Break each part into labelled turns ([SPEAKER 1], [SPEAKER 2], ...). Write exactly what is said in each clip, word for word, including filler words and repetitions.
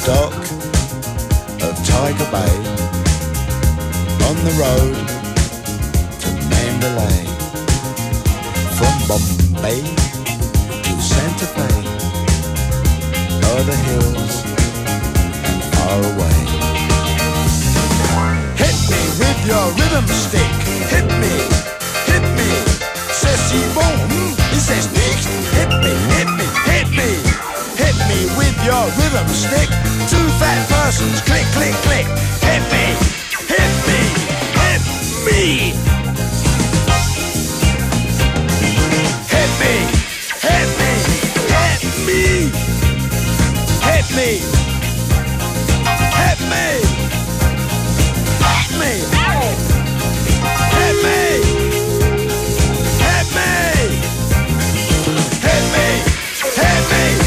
[SPEAKER 1] dock of Tiger Bay, on the road to Mandalay, from Bombay to Santa Fe, o'er the hills and far away. Hit me with your rhythm stick, hit me, hit me, says he won't, he says nicht, hit me, hit me, hit me, hit me with your rhythm stick, two fat persons, click, click, click, hit me, hit me, hit me, hit me, hit me, hit me, hit me, hit me, hit me, hit me, hit me, hit me, hit me.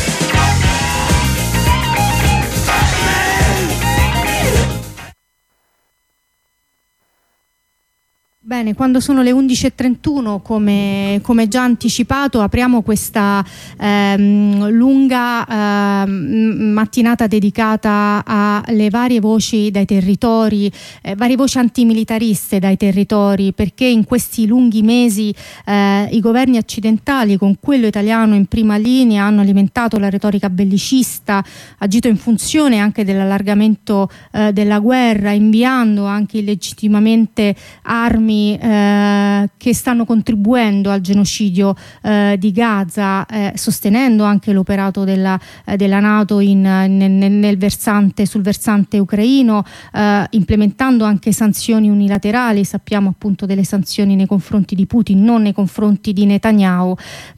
[SPEAKER 2] Bene, quando sono le undici e trentuno, come, come già anticipato, apriamo questa ehm, lunga ehm, mattinata dedicata alle varie voci dai territori, eh, varie voci antimilitariste dai territori, perché in questi lunghi mesi eh, i governi occidentali, con quello italiano in prima linea, hanno alimentato la retorica bellicista, agito in funzione anche dell'allargamento eh, della guerra, inviando anche illegittimamente armi Eh, che stanno contribuendo al genocidio eh, di Gaza, eh, sostenendo anche l'operato della, eh, della NATO in, nel, nel versante, sul versante ucraino, eh, implementando anche sanzioni unilaterali. Sappiamo appunto delle sanzioni nei confronti di Putin, non nei confronti di Netanyahu,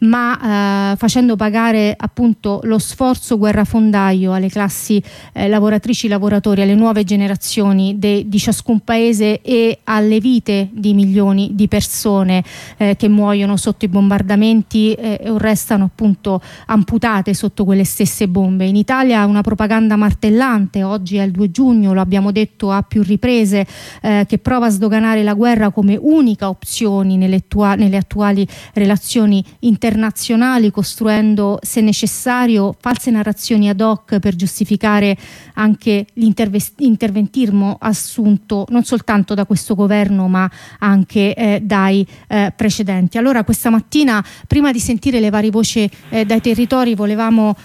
[SPEAKER 2] ma eh, facendo pagare appunto lo sforzo guerrafondaio alle classi eh, lavoratrici, lavoratori, alle nuove generazioni de, di ciascun paese e alle vite di milioni di persone eh, che muoiono sotto i bombardamenti eh, o restano appunto amputate sotto quelle stesse bombe. In Italia una propaganda martellante, oggi è il due giugno, lo abbiamo detto a più riprese, eh, che prova a sdoganare la guerra come unica opzione nelle, attua- nelle attuali relazioni internazionali, costruendo, se necessario, false narrazioni ad hoc per giustificare anche l'interventismo assunto non soltanto da questo governo ma anche eh, dai eh, precedenti. Allora questa mattina, prima di sentire le varie voci eh, dai territori, volevamo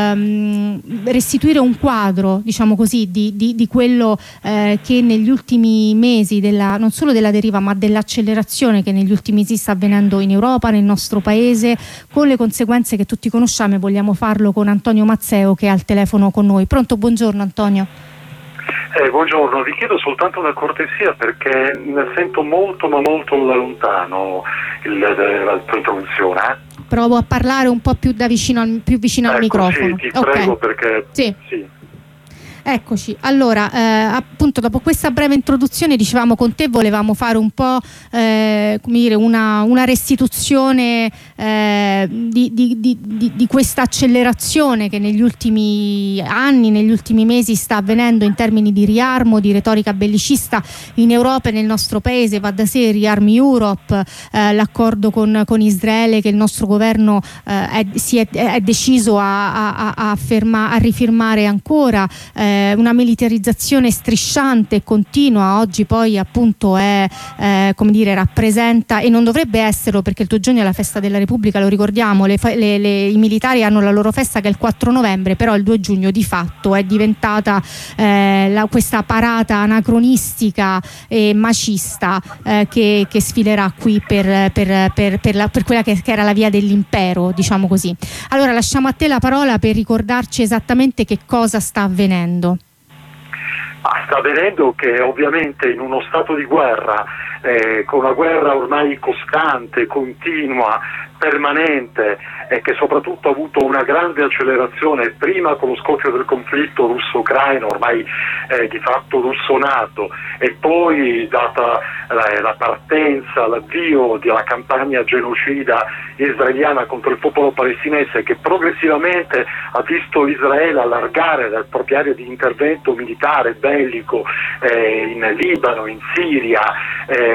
[SPEAKER 2] ehm, restituire un quadro, diciamo così, di, di, di quello eh, che negli ultimi mesi, della, non solo della deriva ma dell'accelerazione che negli ultimi mesi sta avvenendo in Europa, nel nostro paese, con le conseguenze che tutti conosciamo, e vogliamo farlo con Antonio Mazzeo che è al telefono con noi. Pronto, buongiorno Antonio.
[SPEAKER 3] Eh, buongiorno, vi chiedo soltanto una cortesia perché sento molto ma molto da lontano il, la tua introduzione. Eh?
[SPEAKER 2] Provo a parlare un po' più da vicino al, più vicino
[SPEAKER 3] ecco,
[SPEAKER 2] al microfono.
[SPEAKER 3] Sì, ti
[SPEAKER 2] okay.
[SPEAKER 3] prego perché...
[SPEAKER 2] Sì.
[SPEAKER 3] sì.
[SPEAKER 2] Eccoci, allora eh, appunto dopo questa breve introduzione, dicevamo, con te volevamo fare un po' eh, come dire, una, una restituzione eh, di, di, di, di, di questa accelerazione che negli ultimi anni, negli ultimi mesi sta avvenendo in termini di riarmo, di retorica bellicista in Europa e nel nostro paese. Va da sé Rearm Europe, eh, l'accordo con, con Israele che il nostro governo eh, è, si è, è deciso a, a, a, ferma, a rifirmare ancora, eh, una militarizzazione strisciante e continua. Oggi poi appunto è eh, come dire, rappresenta, e non dovrebbe esserlo perché il due giugno è la festa della Repubblica, lo ricordiamo, le, le, le, i militari hanno la loro festa che è il quattro novembre, però il due giugno di fatto è diventata eh, la, questa parata anacronistica e macista eh, che, che sfilerà qui per, per, per, per, la, per quella che, che era la via dell'impero, diciamo così. Allora lasciamo a te la parola per ricordarci esattamente che cosa sta avvenendo.
[SPEAKER 3] Ah, sta avvenendo che ovviamente in uno stato di guerra, eh, con una guerra ormai costante, continua, permanente, e che soprattutto ha avuto una grande accelerazione prima con lo scoppio del conflitto russo-ucraino, ormai eh, di fatto russo-nato, e poi data la, la partenza, l'avvio della campagna genocida israeliana contro il popolo palestinese, che progressivamente ha visto Israele allargare la propria area di intervento militare, bellico, eh, in Libano, in Siria, eh,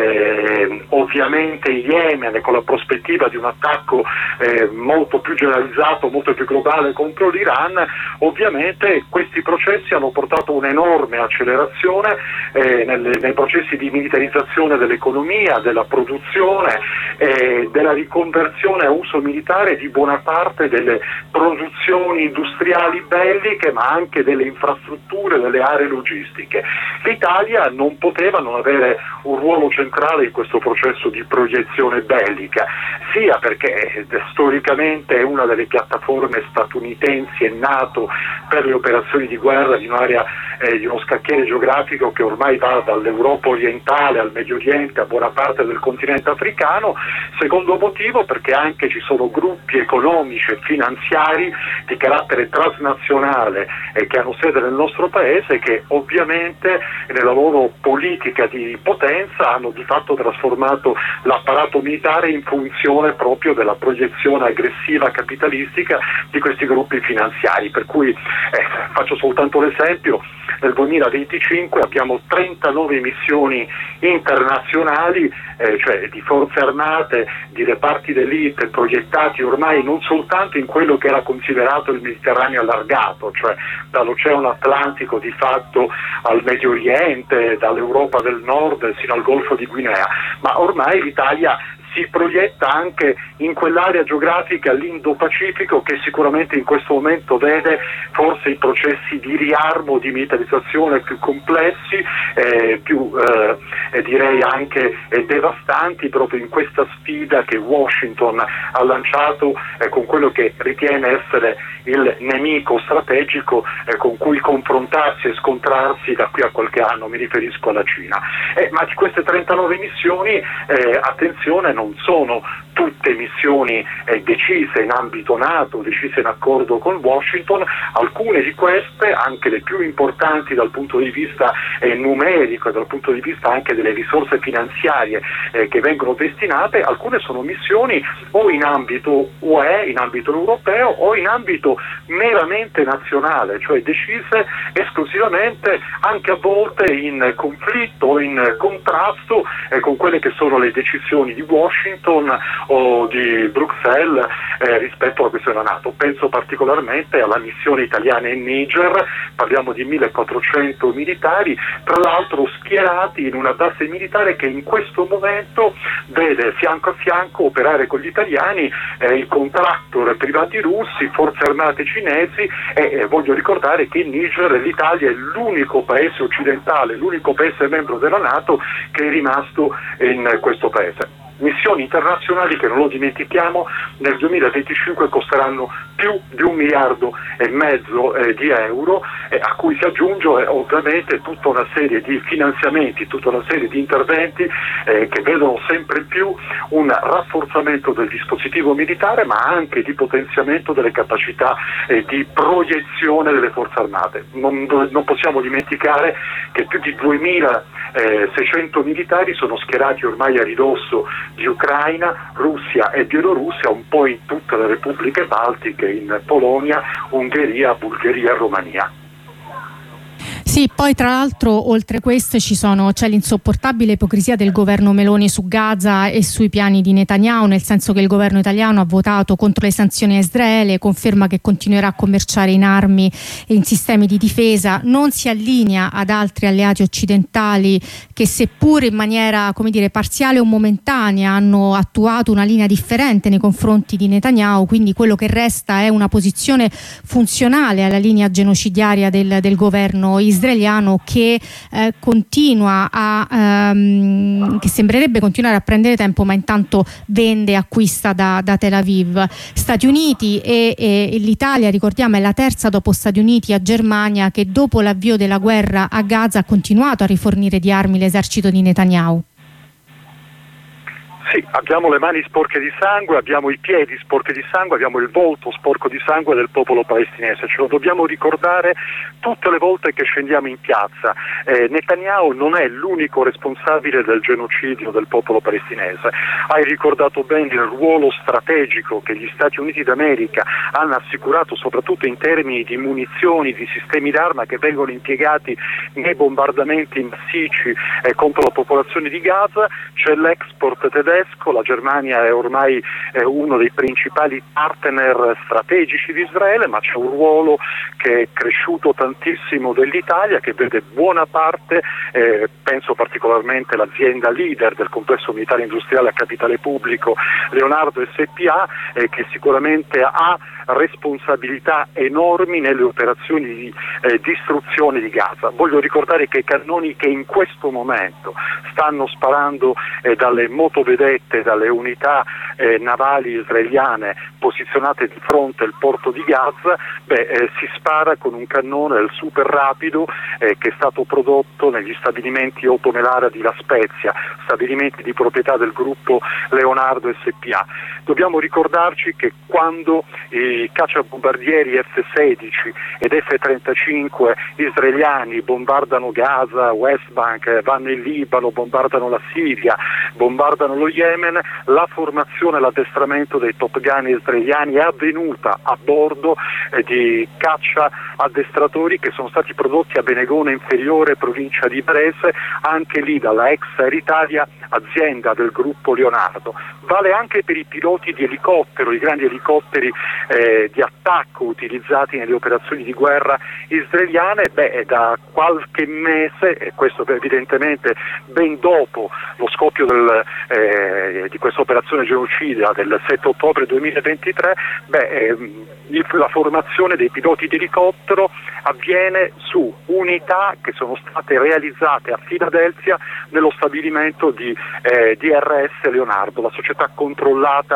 [SPEAKER 3] eh, ovviamente in Yemen, con la prospettiva di un attacco eh, molto più generalizzato, molto più globale contro l'Iran, ovviamente questi processi hanno portato un'enorme accelerazione eh, nelle, nei processi di militarizzazione dell'economia, della produzione, eh, della riconversione a uso militare di buona parte delle produzioni industriali belliche, ma anche delle infrastrutture, delle aree logistiche. L'Italia non poteva non avere un ruolo centrale in questo processo di proiezione bellica, sia perché eh, storicamente è una delle piattaforme statunitensi e NATO per le operazioni di guerra di un'area, eh, di uno scacchiere geografico che ormai va dall'Europa orientale al Medio Oriente a buona parte del continente africano. Secondo motivo perché anche ci sono gruppi economici e finanziari di carattere transnazionale e che hanno sede nel nostro paese, che ovviamente nella loro politica di potenza hanno di fatto trasformato l'apparato militare in funzione proprio della proiezione aggressiva capitalistica di questi gruppi finanziari. Per cui eh, faccio soltanto l'esempio: nel duemilaventicinque abbiamo trentanove missioni internazionali, eh, cioè di forze armate, di reparti d'élite proiettati ormai non soltanto in quello che era considerato il Mediterraneo allargato, cioè dall'Oceano Atlantico di fatto al Medio Oriente, dall'Europa del Nord sino al Golfo di Guinea, ma ormai l'Italia si proietta anche in quell'area geografica, l'Indo-Pacifico, che sicuramente in questo momento vede forse i processi di riarmo, di militarizzazione più complessi, eh, più eh, direi anche eh, devastanti, proprio in questa sfida che Washington ha lanciato eh, con quello che ritiene essere il nemico strategico eh, con cui confrontarsi e scontrarsi da qui a qualche anno, mi riferisco alla Cina. Eh, ma di queste trentanove missioni, eh, attenzione, non sono tutte missioni eh, decise in ambito NATO, decise in accordo con Washington. Alcune di queste, anche le più importanti dal punto di vista eh, numerico e dal punto di vista anche delle risorse finanziarie eh, che vengono destinate, alcune sono missioni o in ambito U E, in ambito europeo, o in ambito meramente nazionale, cioè decise esclusivamente, anche a volte in conflitto o in contrasto eh, con quelle che sono le decisioni di Washington o di Bruxelles eh, rispetto alla questione NATO. Penso particolarmente alla missione italiana in Niger, parliamo di millequattrocento militari, tra l'altro schierati in una base militare che in questo momento vede fianco a fianco operare con gli italiani eh, i contractor privati russi, forze armate cinesi, e eh, voglio ricordare che in Niger l'Italia è l'unico paese occidentale, l'unico paese membro della NATO che è rimasto in questo paese. Missioni internazionali che, non lo dimentichiamo, nel duemilaventicinque costeranno più di un miliardo e mezzo eh, di euro, eh, a cui si aggiunge eh, ovviamente tutta una serie di finanziamenti, tutta una serie di interventi eh, che vedono sempre più un rafforzamento del dispositivo militare, ma anche di potenziamento delle capacità eh, di proiezione delle forze armate. Non, non possiamo dimenticare che più di duemilaseicento militari sono schierati ormai a ridosso di Ucraina, Russia e Bielorussia, un po' in tutte le repubbliche baltiche, in Polonia, Ungheria, Bulgaria e Romania.
[SPEAKER 2] Sì, poi tra l'altro oltre questo ci sono, c'è l'insopportabile ipocrisia del governo Meloni su Gaza e sui piani di Netanyahu, nel senso che il governo italiano ha votato contro le sanzioni a Israele, conferma che continuerà a commerciare in armi e in sistemi di difesa, non si allinea ad altri alleati occidentali che, seppur in maniera, come dire, parziale o momentanea, hanno attuato una linea differente nei confronti di Netanyahu. Quindi quello che resta è una posizione funzionale alla linea genocidiaria del, del governo israeliano, che eh, continua a ehm, che sembrerebbe continuare a prendere tempo, ma intanto vende e acquista da, da Tel Aviv. Stati Uniti e, e l'Italia, ricordiamo, è la terza dopo Stati Uniti a Germania, che dopo l'avvio della guerra a Gaza ha continuato a rifornire di armi l'esercito di Netanyahu.
[SPEAKER 3] Sì, abbiamo le mani sporche di sangue, abbiamo i piedi sporchi di sangue, abbiamo il volto sporco di sangue del popolo palestinese, ce lo dobbiamo ricordare tutte le volte che scendiamo in piazza. Eh, Netanyahu non è l'unico responsabile del genocidio del popolo palestinese. Hai ricordato bene il ruolo strategico che gli Stati Uniti d'America hanno assicurato soprattutto in termini di munizioni, di sistemi d'arma che vengono impiegati nei bombardamenti massicci eh, contro la popolazione di Gaza. C'è l'export tedesco, la Germania è ormai eh, uno dei principali partner strategici di Israele, ma c'è un ruolo che è cresciuto tantissimo dell'Italia, che vede buona parte, eh, penso particolarmente all'azienda leader del complesso militare industriale a capitale pubblico, Leonardo S P A, eh, che sicuramente ha responsabilità enormi nelle operazioni di eh, distruzione di Gaza. Voglio ricordare che i cannoni che in questo momento stanno sparando eh, dalle motovedette, dalle unità eh, navali israeliane posizionate di fronte al porto di Gaza, beh, eh, si spara con un cannone del super rapido eh, che è stato prodotto negli stabilimenti otto nell'area di La Spezia, stabilimenti di proprietà del gruppo Leonardo S P A. Dobbiamo ricordarci che quando i cacciabombardieri F sedici ed F trentacinque israeliani bombardano Gaza, West Bank, vanno in Libano, bombardano la Siria, bombardano lo Yemen, la formazione e l'addestramento dei Top Gun israeliani è avvenuta a bordo eh, di caccia addestratori che sono stati prodotti a Benegona Inferiore, provincia di Varese, anche lì dalla ex Air Italia, azienda del gruppo Leonardo. Vale anche per i piloti di elicottero, i grandi elicotteri eh, di attacco utilizzati nelle operazioni di guerra israeliane. Beh, da qualche mese, e questo evidentemente ben dopo lo scoppio del, eh, di questa operazione genocida del sette ottobre duemilaventitré, beh, eh, la formazione dei piloti di elicottero avviene su unità che sono state realizzate a Filadelfia nello stabilimento di, eh, di R S Leonardo, la società controllata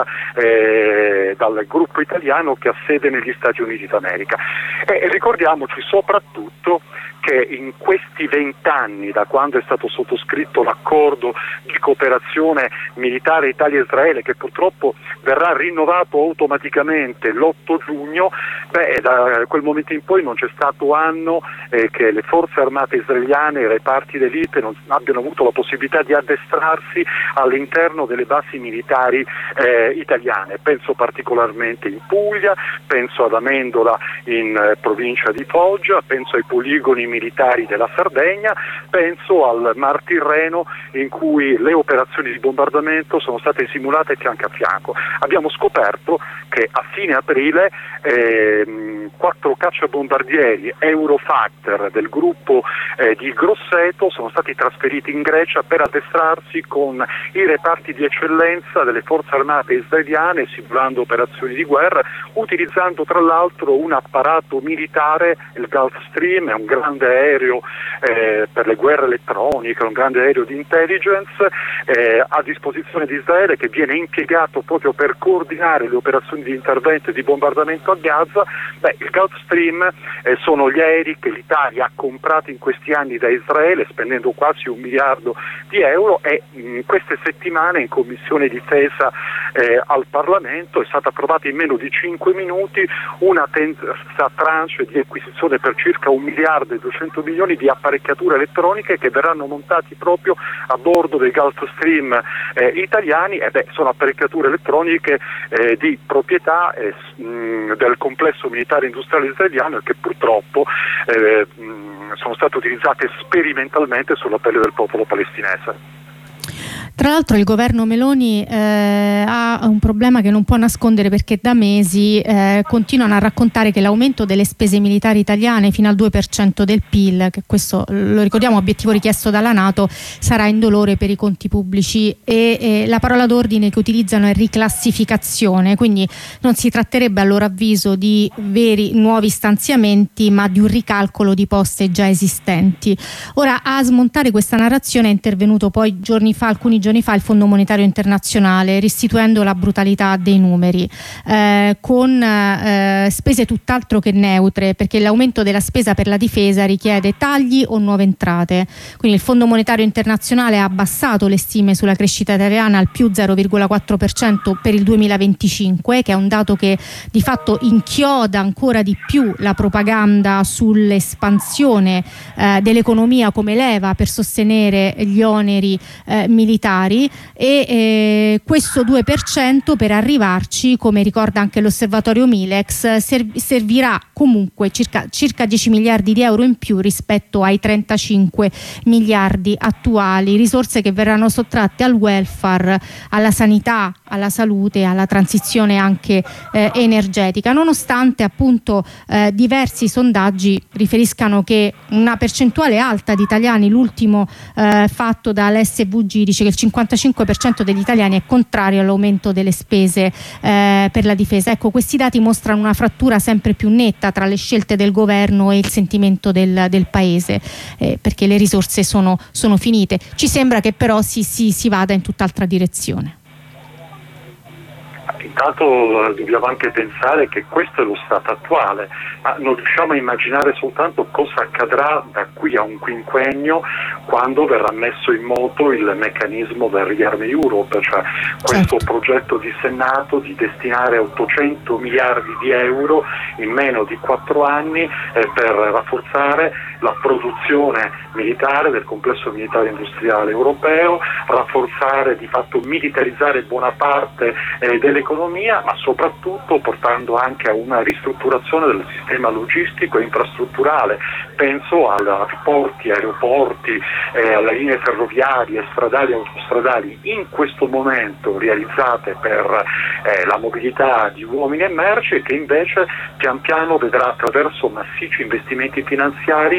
[SPEAKER 3] eh, dal gruppo italiano che ha sede negli Stati Uniti d'America. E ricordiamoci soprattutto che in questi vent'anni, da quando è stato sottoscritto l'accordo di cooperazione militare Italia-Israele, che purtroppo verrà rinnovato automaticamente l'otto giugno, beh, da quel momento in poi non c'è stato anno eh, che le forze armate israeliane, i reparti d'elite non abbiano avuto la possibilità di addestrarsi all'interno delle basi militari eh, italiane. Penso particolarmente in Puglia, penso ad Amendola in eh, provincia di Foggia, penso ai poligoni militari della Sardegna, penso al Mar Tirreno, in cui le operazioni di bombardamento sono state simulate fianco a fianco. Abbiamo scoperto che a fine aprile eh, quattro cacciabombardieri Eurofighter del gruppo eh, di Grosseto sono stati trasferiti in Grecia per addestrarsi con i reparti di eccellenza delle forze armate israeliane, simulando operazioni di guerra, utilizzando tra l'altro un apparato militare, il Gulfstream, è un grande aereo eh, per le guerre elettroniche, un grande aereo di intelligence eh, a disposizione di Israele, che viene impiegato proprio per coordinare le operazioni di intervento e di bombardamento a Gaza. Beh, il Gulfstream eh, sono gli aerei che l'Italia ha comprato in questi anni da Israele, spendendo quasi un miliardo di euro, e in queste settimane in Commissione Difesa eh, al Parlamento è stata approvata in meno di cinque minuti una terza tranche di acquisizione per circa un miliardo e duecento milioni di apparecchiature elettroniche che verranno montati proprio a bordo dei Gulfstream eh, italiani. E beh, sono apparecchiature elettroniche eh, di proprietà eh, mh, del complesso militare industriale israeliano, che purtroppo eh, mh, sono state utilizzate sperimentalmente sulla pelle del popolo palestinese.
[SPEAKER 2] Tra l'altro il governo Meloni eh, ha un problema che non può nascondere, perché da mesi eh, continuano a raccontare che l'aumento delle spese militari italiane fino al due per cento del P I L, che questo lo ricordiamo obiettivo richiesto dalla NATO, sarà indolore per i conti pubblici, e, e la parola d'ordine che utilizzano è riclassificazione, quindi non si tratterebbe a loro avviso di veri nuovi stanziamenti, ma di un ricalcolo di poste già esistenti. Ora, a smontare questa narrazione è intervenuto poi giorni fa, alcuni giorni giorni fa il Fondo Monetario Internazionale, restituendo la brutalità dei numeri, eh, con eh, spese tutt'altro che neutre, perché l'aumento della spesa per la difesa richiede tagli o nuove entrate. Quindi il Fondo Monetario Internazionale ha abbassato le stime sulla crescita italiana al più zero virgola quattro per cento per il duemilaventicinque, che è un dato che di fatto inchioda ancora di più la propaganda sull'espansione eh, dell'economia come leva per sostenere gli oneri eh, militari, e eh, questo due per cento per arrivarci, come ricorda anche l'osservatorio Milex, serv- servirà comunque circa, circa dieci miliardi di euro in più rispetto ai trentacinque miliardi attuali, risorse che verranno sottratte al welfare, alla sanità, alla salute, alla transizione anche eh, energetica, nonostante appunto eh, diversi sondaggi riferiscano che una percentuale alta di italiani, l'ultimo eh, fatto dall'S V G dice che il cinquantacinque per cento degli italiani è contrario all'aumento delle spese eh, per la difesa. Ecco, questi dati mostrano una frattura sempre più netta tra le scelte del governo e il sentimento del, del paese, eh, perché le risorse sono, sono finite. Ci sembra che però si, si, si vada in tutt'altra direzione.
[SPEAKER 3] Intanto dobbiamo anche pensare che questo è lo stato attuale, ma non riusciamo a immaginare soltanto cosa accadrà da qui a un quinquennio, quando verrà messo in moto il meccanismo del Rearm Europe, cioè questo progetto dissennato di destinare ottocento miliardi di euro in meno di quattro anni eh, per rafforzare la produzione militare del complesso militare industriale europeo, rafforzare, di fatto militarizzare buona parte eh, dell'economia, ma soprattutto portando anche a una ristrutturazione del sistema logistico e infrastrutturale. Penso a porti, aeroporti, eh, alle linee ferroviarie, stradali e autostradali, in questo momento realizzate per eh, la mobilità di uomini e merci, e che invece pian piano vedrà attraverso massicci investimenti finanziari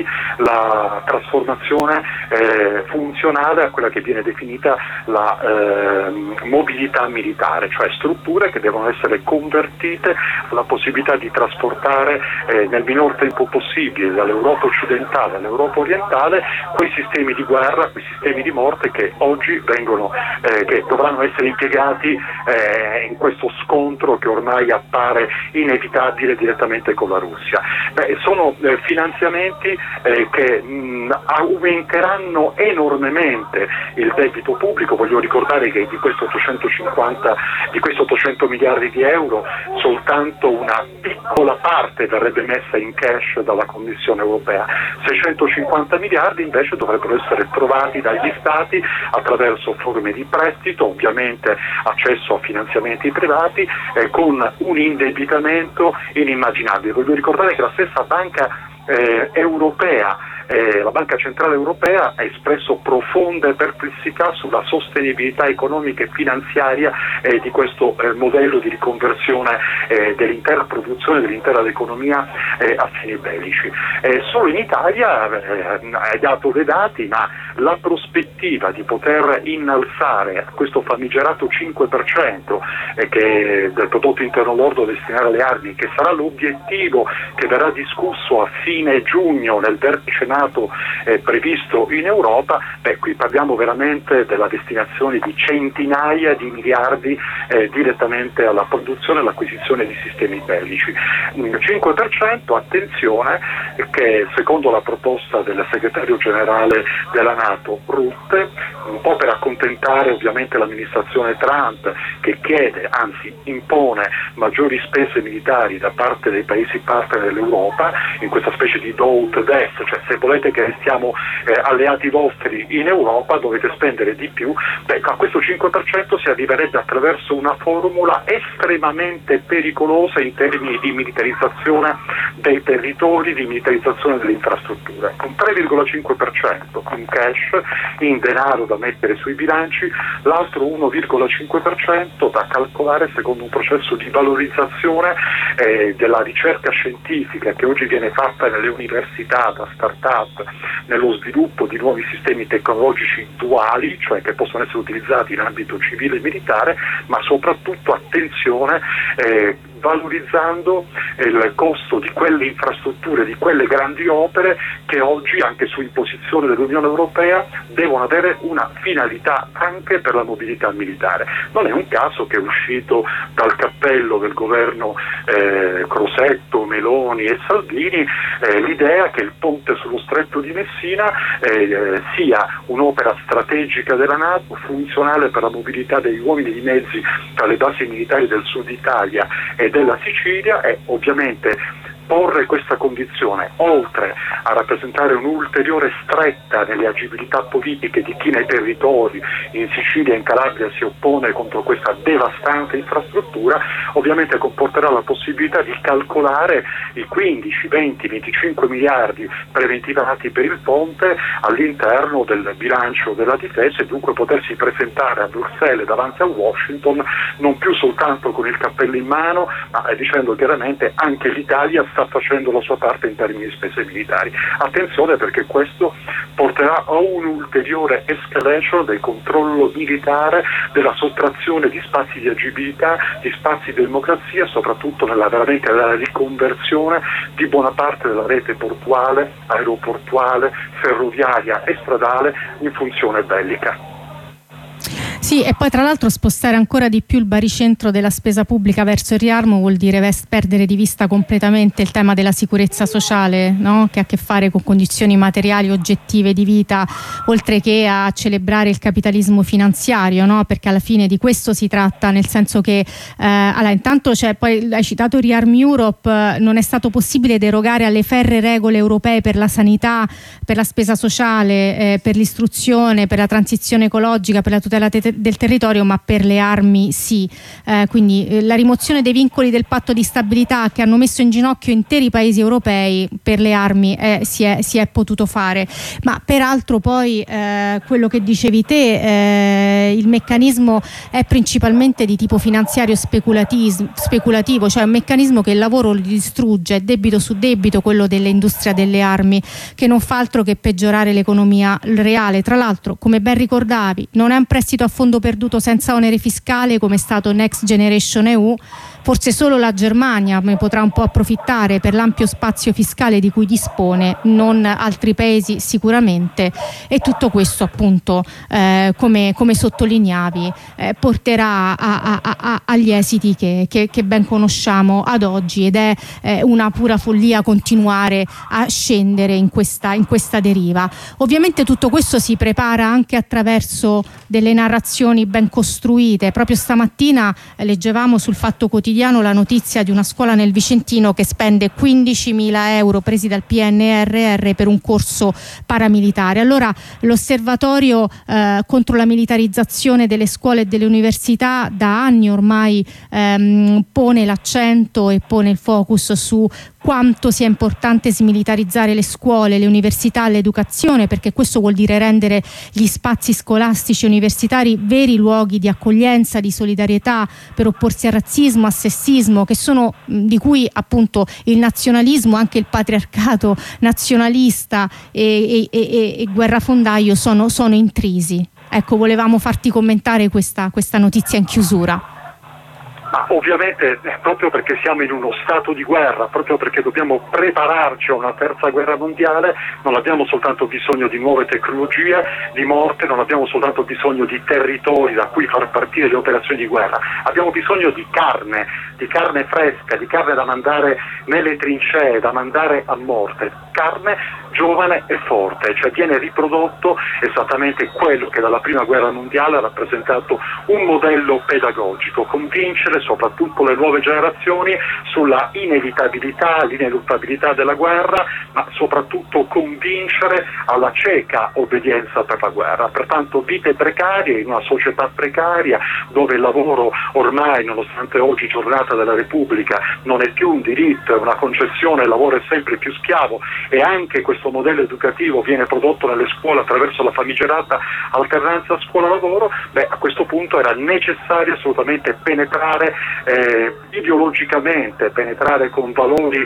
[SPEAKER 3] la trasformazione eh, funzionale a quella che viene definita la eh, mobilità militare, cioè strutture che devono essere convertite alla possibilità di trasportare eh, nel minor tempo possibile dall'Europa occidentale all'Europa orientale quei sistemi di guerra, quei sistemi di morte che oggi vengono, eh, che dovranno essere impiegati eh, in questo scontro che ormai appare inevitabile direttamente con la Russia. Beh, sono eh, finanziamenti eh, che mh, aumenteranno enormemente il debito pubblico. Voglio ricordare che di questo ottocentocinquanta, di questi ottocento miliardi di euro soltanto una piccola parte verrebbe messa in cash dalla Commissione europea, seicentocinquanta miliardi invece dovrebbero essere trovati dagli stati attraverso forme di prestito, ovviamente accesso a finanziamenti privati, eh, con un indebitamento inimmaginabile. Voglio ricordare che la stessa banca eh, europea Eh, la Banca Centrale Europea ha espresso profonde perplessità sulla sostenibilità economica e finanziaria eh, di questo eh, modello di riconversione eh, dell'intera produzione, dell'intera economia eh, a fini bellici. Eh, solo in Italia, eh, hai dato dei dati, ma la prospettiva di poter innalzare a questo famigerato cinque per cento eh, che, del prodotto interno lordo da destinare alle armi, che sarà l'obiettivo che verrà discusso a fine giugno nel vertice Eh, previsto in Europa, beh, qui parliamo veramente della destinazione di centinaia di miliardi eh, direttamente alla produzione e all'acquisizione di sistemi bellici. cinque per cento, attenzione, che secondo la proposta del segretario generale della NATO Rutte, un po' per accontentare ovviamente l'amministrazione Trump, che chiede, anzi impone maggiori spese militari da parte dei paesi partner dell'Europa, in questa specie di do ut des, cioè se volete che restiamo eh, alleati vostri in Europa dovete spendere di più. Beh, a questo cinque per cento si arriverebbe attraverso una formula estremamente pericolosa in termini di militarizzazione dei territori, di militarizzazione delle infrastrutture, con tre virgola cinque per cento in cash, in denaro da mettere sui bilanci, l'altro uno virgola cinque per cento da calcolare secondo un processo di valorizzazione eh, della ricerca scientifica che oggi viene fatta nelle università, da start-up, nello sviluppo di nuovi sistemi tecnologici duali, cioè che possono essere utilizzati in ambito civile e militare, ma soprattutto, attenzione, eh, valorizzando il costo di quelle infrastrutture, di quelle grandi opere che oggi, anche su imposizione dell'Unione Europea, devono avere una finalità anche per la mobilità militare. Non è un caso che è uscito dal cappello del governo eh, Crosetto, Meloni e Salvini eh, l'idea che il ponte sullo stretto di Messina eh, sia un'opera strategica della NATO, funzionale per la mobilità degli uomini e dei mezzi tra le basi militari del sud Italia e della Sicilia, e ovviamente porre questa condizione, oltre a rappresentare un'ulteriore stretta nelle agibilità politiche di chi nei territori, in Sicilia e in Calabria, si oppone contro questa devastante infrastruttura, ovviamente comporterà la possibilità di calcolare i quindici, venti, venticinque miliardi preventivati per il ponte all'interno del bilancio della difesa, e dunque potersi presentare a Bruxelles davanti a Washington non più soltanto con il cappello in mano, ma dicendo chiaramente anche l'Italia sta facendo la sua parte in termini di spese militari. Attenzione, perché questo porterà a un ulteriore escalation del controllo militare, della sottrazione di spazi di agibilità, di spazi di democrazia, soprattutto nella veramente nella riconversione di buona parte della rete portuale, aeroportuale, ferroviaria e stradale in funzione bellica.
[SPEAKER 2] Sì, e poi tra l'altro spostare ancora di più il baricentro della spesa pubblica verso il riarmo vuol dire perdere di vista completamente il tema della sicurezza sociale, no? Che ha a che fare con condizioni materiali oggettive di vita, oltre che a celebrare il capitalismo finanziario, no? Perché alla fine di questo si tratta, nel senso che eh, allora, intanto c'è, poi hai citato Rearm Europe, non è stato possibile derogare alle ferree regole europee per la sanità, per la spesa sociale, eh, per l'istruzione, per la transizione ecologica, per la tutela te- del territorio, ma per le armi sì. Eh, quindi eh, la rimozione dei vincoli del patto di stabilità che hanno messo in ginocchio interi paesi europei, per le armi eh, si, è, si è potuto fare. Ma peraltro poi eh, quello che dicevi te, eh, il meccanismo è principalmente di tipo finanziario speculativo, cioè un meccanismo che il lavoro li distrugge, è debito su debito quello dell'industria delle armi, che non fa altro che peggiorare l'economia reale. Tra l'altro, come ben ricordavi, non è un prestito a fondo perduto senza onere fiscale come è stato Next Generation E U. Forse solo la Germania ne potrà un po' approfittare per l'ampio spazio fiscale di cui dispone, non altri paesi sicuramente, e tutto questo appunto eh, come, come sottolineavi eh, porterà a, a, a, agli esiti che, che, che ben conosciamo ad oggi, ed è eh, una pura follia continuare a scendere in questa, in questa deriva. Ovviamente tutto questo si prepara anche attraverso delle narrazioni ben costruite. Proprio stamattina eh, leggevamo sul Fatto Quotidiano la notizia di una scuola nel Vicentino che spende quindicimila euro presi dal P N R R per un corso paramilitare. Allora l'osservatorio eh, contro la militarizzazione delle scuole e delle università da anni ormai ehm, pone l'accento e pone il focus su quanto sia importante smilitarizzare le scuole, le università, l'educazione, perché questo vuol dire rendere gli spazi scolastici e universitari veri luoghi di accoglienza, di solidarietà, per opporsi al razzismo, al sessismo, che sono, di cui appunto il nazionalismo, anche il patriarcato nazionalista e, e, e, e guerrafondaio sono, sono intrisi. Ecco, volevamo farti commentare questa, questa notizia in chiusura.
[SPEAKER 3] Ma ovviamente proprio perché siamo in uno stato di guerra, proprio perché dobbiamo prepararci a una terza guerra mondiale, non abbiamo soltanto bisogno di nuove tecnologie di morte, non abbiamo soltanto bisogno di territori da cui far partire le operazioni di guerra, abbiamo bisogno di carne, di carne fresca, di carne da mandare nelle trincee, da mandare a morte, carne giovane e forte, cioè viene riprodotto esattamente quello che dalla prima guerra mondiale ha rappresentato un modello pedagogico: convincere soprattutto le nuove generazioni sulla inevitabilità, l'ineluttabilità della guerra, ma soprattutto convincere alla cieca obbedienza per la guerra. Pertanto vite precarie in una società precaria, dove il lavoro ormai, nonostante oggi giornata della Repubblica, non è più un diritto, è una concessione, il lavoro è sempre più schiavo, e anche questo modello educativo viene prodotto nelle scuole attraverso la famigerata alternanza scuola-lavoro, beh, a questo punto era necessario assolutamente penetrare eh, ideologicamente, penetrare con valori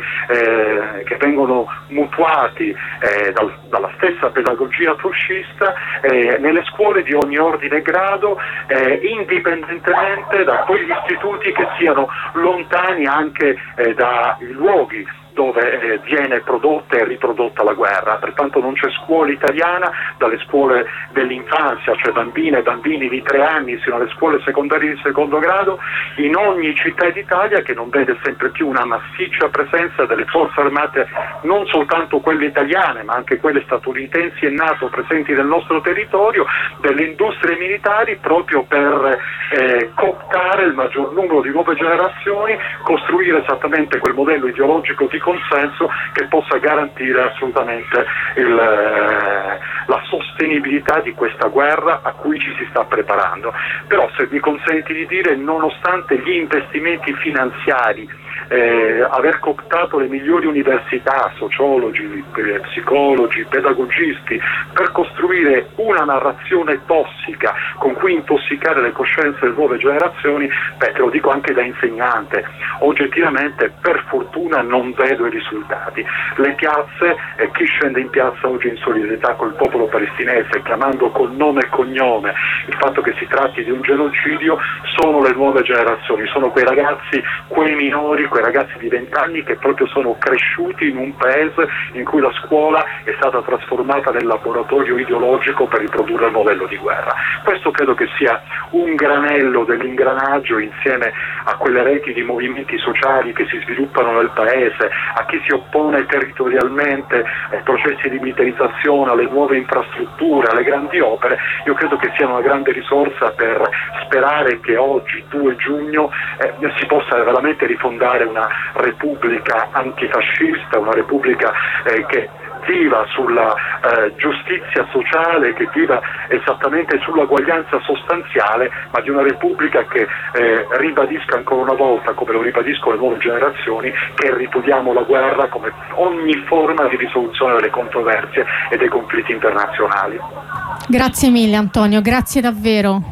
[SPEAKER 3] eh, che vengono mutuati eh, dal, dalla stessa pedagogia fascista eh, nelle scuole di ogni ordine e grado, eh, indipendentemente da quegli istituti che siano lontani anche eh, dai luoghi dove eh, viene prodotta e riprodotta la guerra. Pertanto non c'è scuola italiana, dalle scuole dell'infanzia, cioè bambine e bambini di tre anni, sino alle scuole secondarie di secondo grado, in ogni città d'Italia, che non vede sempre più una massiccia presenza delle forze armate, non soltanto quelle italiane ma anche quelle statunitensi e NATO presenti nel nostro territorio, delle industrie militari, proprio per eh, cooptare il maggior numero di nuove generazioni, costruire esattamente quel modello ideologico di consenso che possa garantire assolutamente il, eh, la sostenibilità di questa guerra a cui ci si sta preparando. Però, se mi consenti di dire, nonostante gli investimenti finanziari, Eh, aver cooptato le migliori università, sociologi, eh, psicologi, pedagogisti, per costruire una narrazione tossica con cui intossicare le coscienze delle nuove generazioni, beh, te lo dico anche da insegnante, oggettivamente per fortuna non vedo i risultati. Le piazze, eh, chi scende in piazza oggi in solidarietà col popolo palestinese, chiamando col nome e cognome il fatto che si tratti di un genocidio, sono le nuove generazioni, sono quei ragazzi, quei minori, quei ragazzi di vent'anni che proprio sono cresciuti in un paese in cui la scuola è stata trasformata nel laboratorio ideologico per riprodurre il modello di guerra. Questo credo che sia un granello dell'ingranaggio, insieme a quelle reti di movimenti sociali che si sviluppano nel paese, a chi si oppone territorialmente ai processi di militarizzazione, alle nuove infrastrutture, alle grandi opere. Io credo che sia una grande risorsa per sperare che oggi, due giugno, eh, si possa veramente rifondare una repubblica antifascista, una repubblica eh, che viva sulla eh, giustizia sociale, che viva esattamente sull'uguaglianza sostanziale, ma di una repubblica che eh, ribadisca ancora una volta, come lo ribadiscono le nuove generazioni, che ripudiamo la guerra come ogni forma di risoluzione delle controversie e dei conflitti internazionali.
[SPEAKER 2] Grazie mille Antonio, grazie davvero.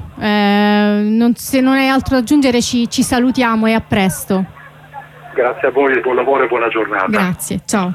[SPEAKER 2] Eh, non, se non hai altro da aggiungere ci, ci salutiamo e a presto.
[SPEAKER 3] Grazie a voi, buon lavoro e buona giornata.
[SPEAKER 2] Grazie, ciao.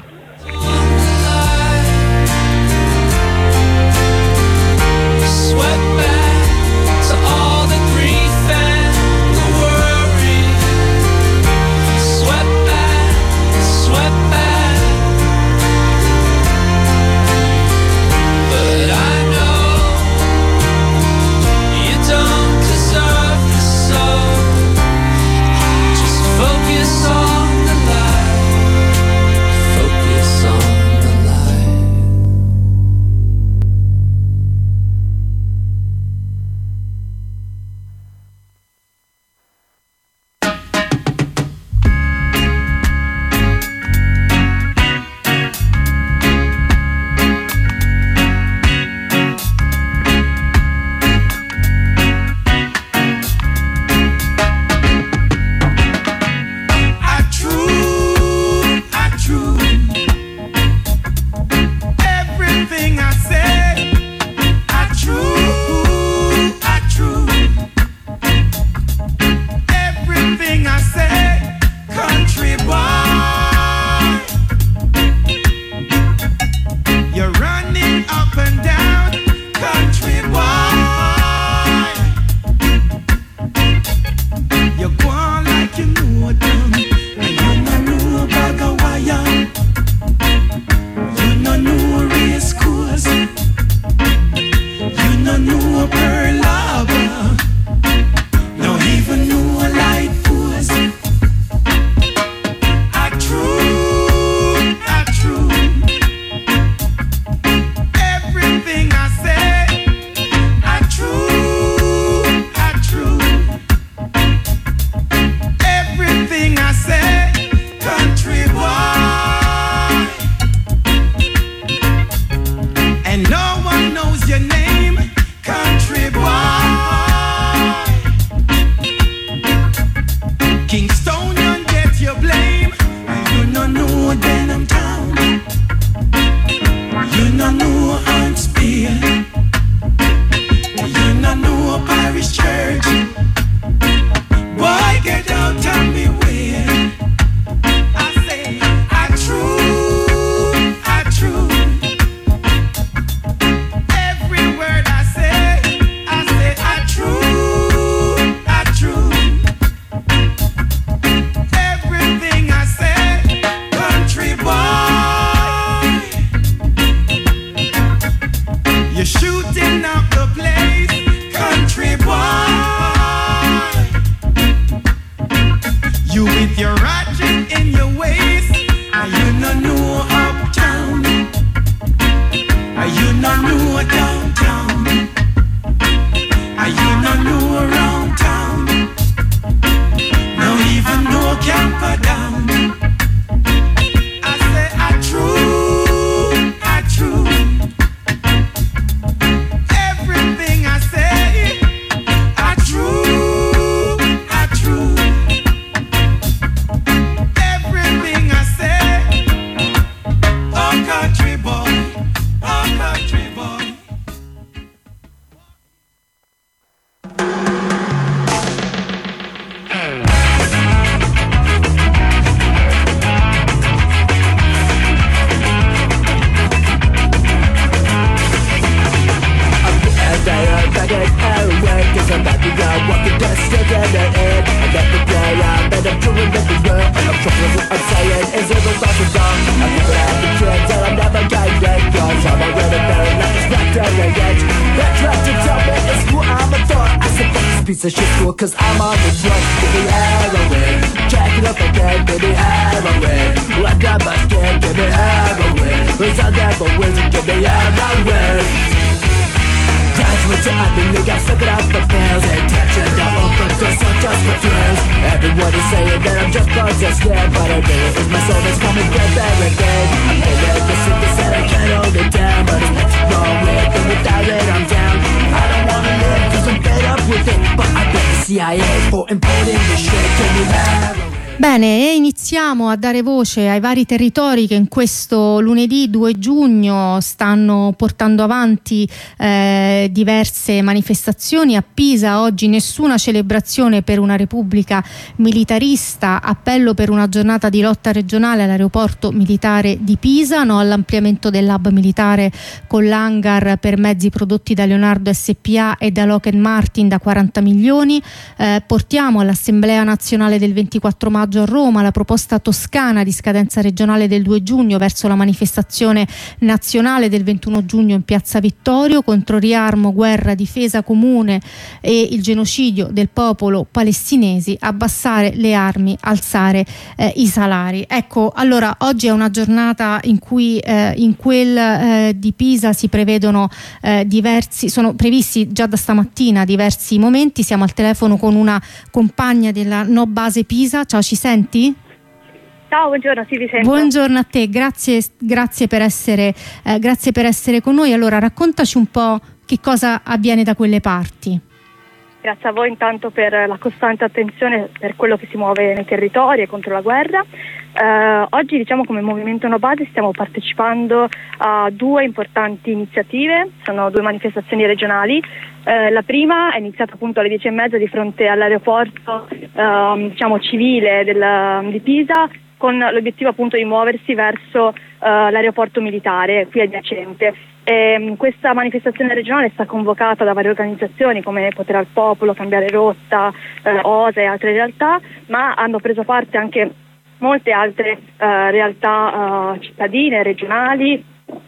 [SPEAKER 1] And no one knows your name, country boy.
[SPEAKER 4] piece of shit school, cause I'm on the drug, give me heroin. Jack it up again, give me heroin. Let that my skin, give me heroin. Cause I never win, give me heroin. That's what you're having, you got suck it up for pills. Attention, don't overdose on just for thrills. Everyone is saying that I'm just possessed, yeah, but I know it's my soul that's coming get there again. I'm feeling the sickness and I can't hold it down, but it's nothing wrong with it, without it I'm down. I don't wanna live cause I'm fed up with it, but I bet the C I A for importing this shit. Can you have
[SPEAKER 2] Bene, e iniziamo a dare voce ai vari territori che in questo lunedì due giugno stanno portando avanti eh, diverse manifestazioni. A Pisa oggi nessuna celebrazione per una repubblica militarista, appello per una giornata di lotta regionale all'aeroporto militare di Pisa, no all'ampliamento dell'hub militare con l'hangar per mezzi prodotti da Leonardo S P A e da Lockheed Martin da quaranta milioni. Eh, portiamo all'Assemblea nazionale del ventiquattro maggio a Roma la proposta toscana di scadenza regionale del due giugno verso la manifestazione nazionale del ventuno giugno in Piazza Vittorio contro riarmo, guerra, difesa comune e il genocidio del popolo palestinesi, abbassare le armi, alzare eh, i salari. Ecco, allora oggi è una giornata in cui eh, in quel eh, di Pisa si prevedono eh, diversi, sono previsti già da stamattina diversi momenti. Siamo al telefono con una compagna della No Base Pisa. Ciao, ci senti?
[SPEAKER 5] Ciao, buongiorno, sì, vi sento.
[SPEAKER 2] Buongiorno a te, grazie, grazie per essere eh, grazie per essere con noi. Allora, raccontaci un po' che cosa avviene da quelle parti.
[SPEAKER 5] Grazie a voi intanto per la costante attenzione per quello che si muove nei territori e contro la guerra. Eh, oggi, diciamo, come Movimento No Base stiamo partecipando a due importanti iniziative, sono due manifestazioni regionali. Eh, la prima è iniziata appunto alle dieci e mezza di fronte all'aeroporto eh, diciamo civile del, di Pisa, con l'obiettivo appunto di muoversi verso uh, l'aeroporto militare qui adiacente. E, questa manifestazione regionale è stata convocata da varie organizzazioni come Potere al Popolo, Cambiare Rotta, eh, O S A e altre realtà, ma hanno preso parte anche molte altre uh, realtà uh, cittadine, regionali,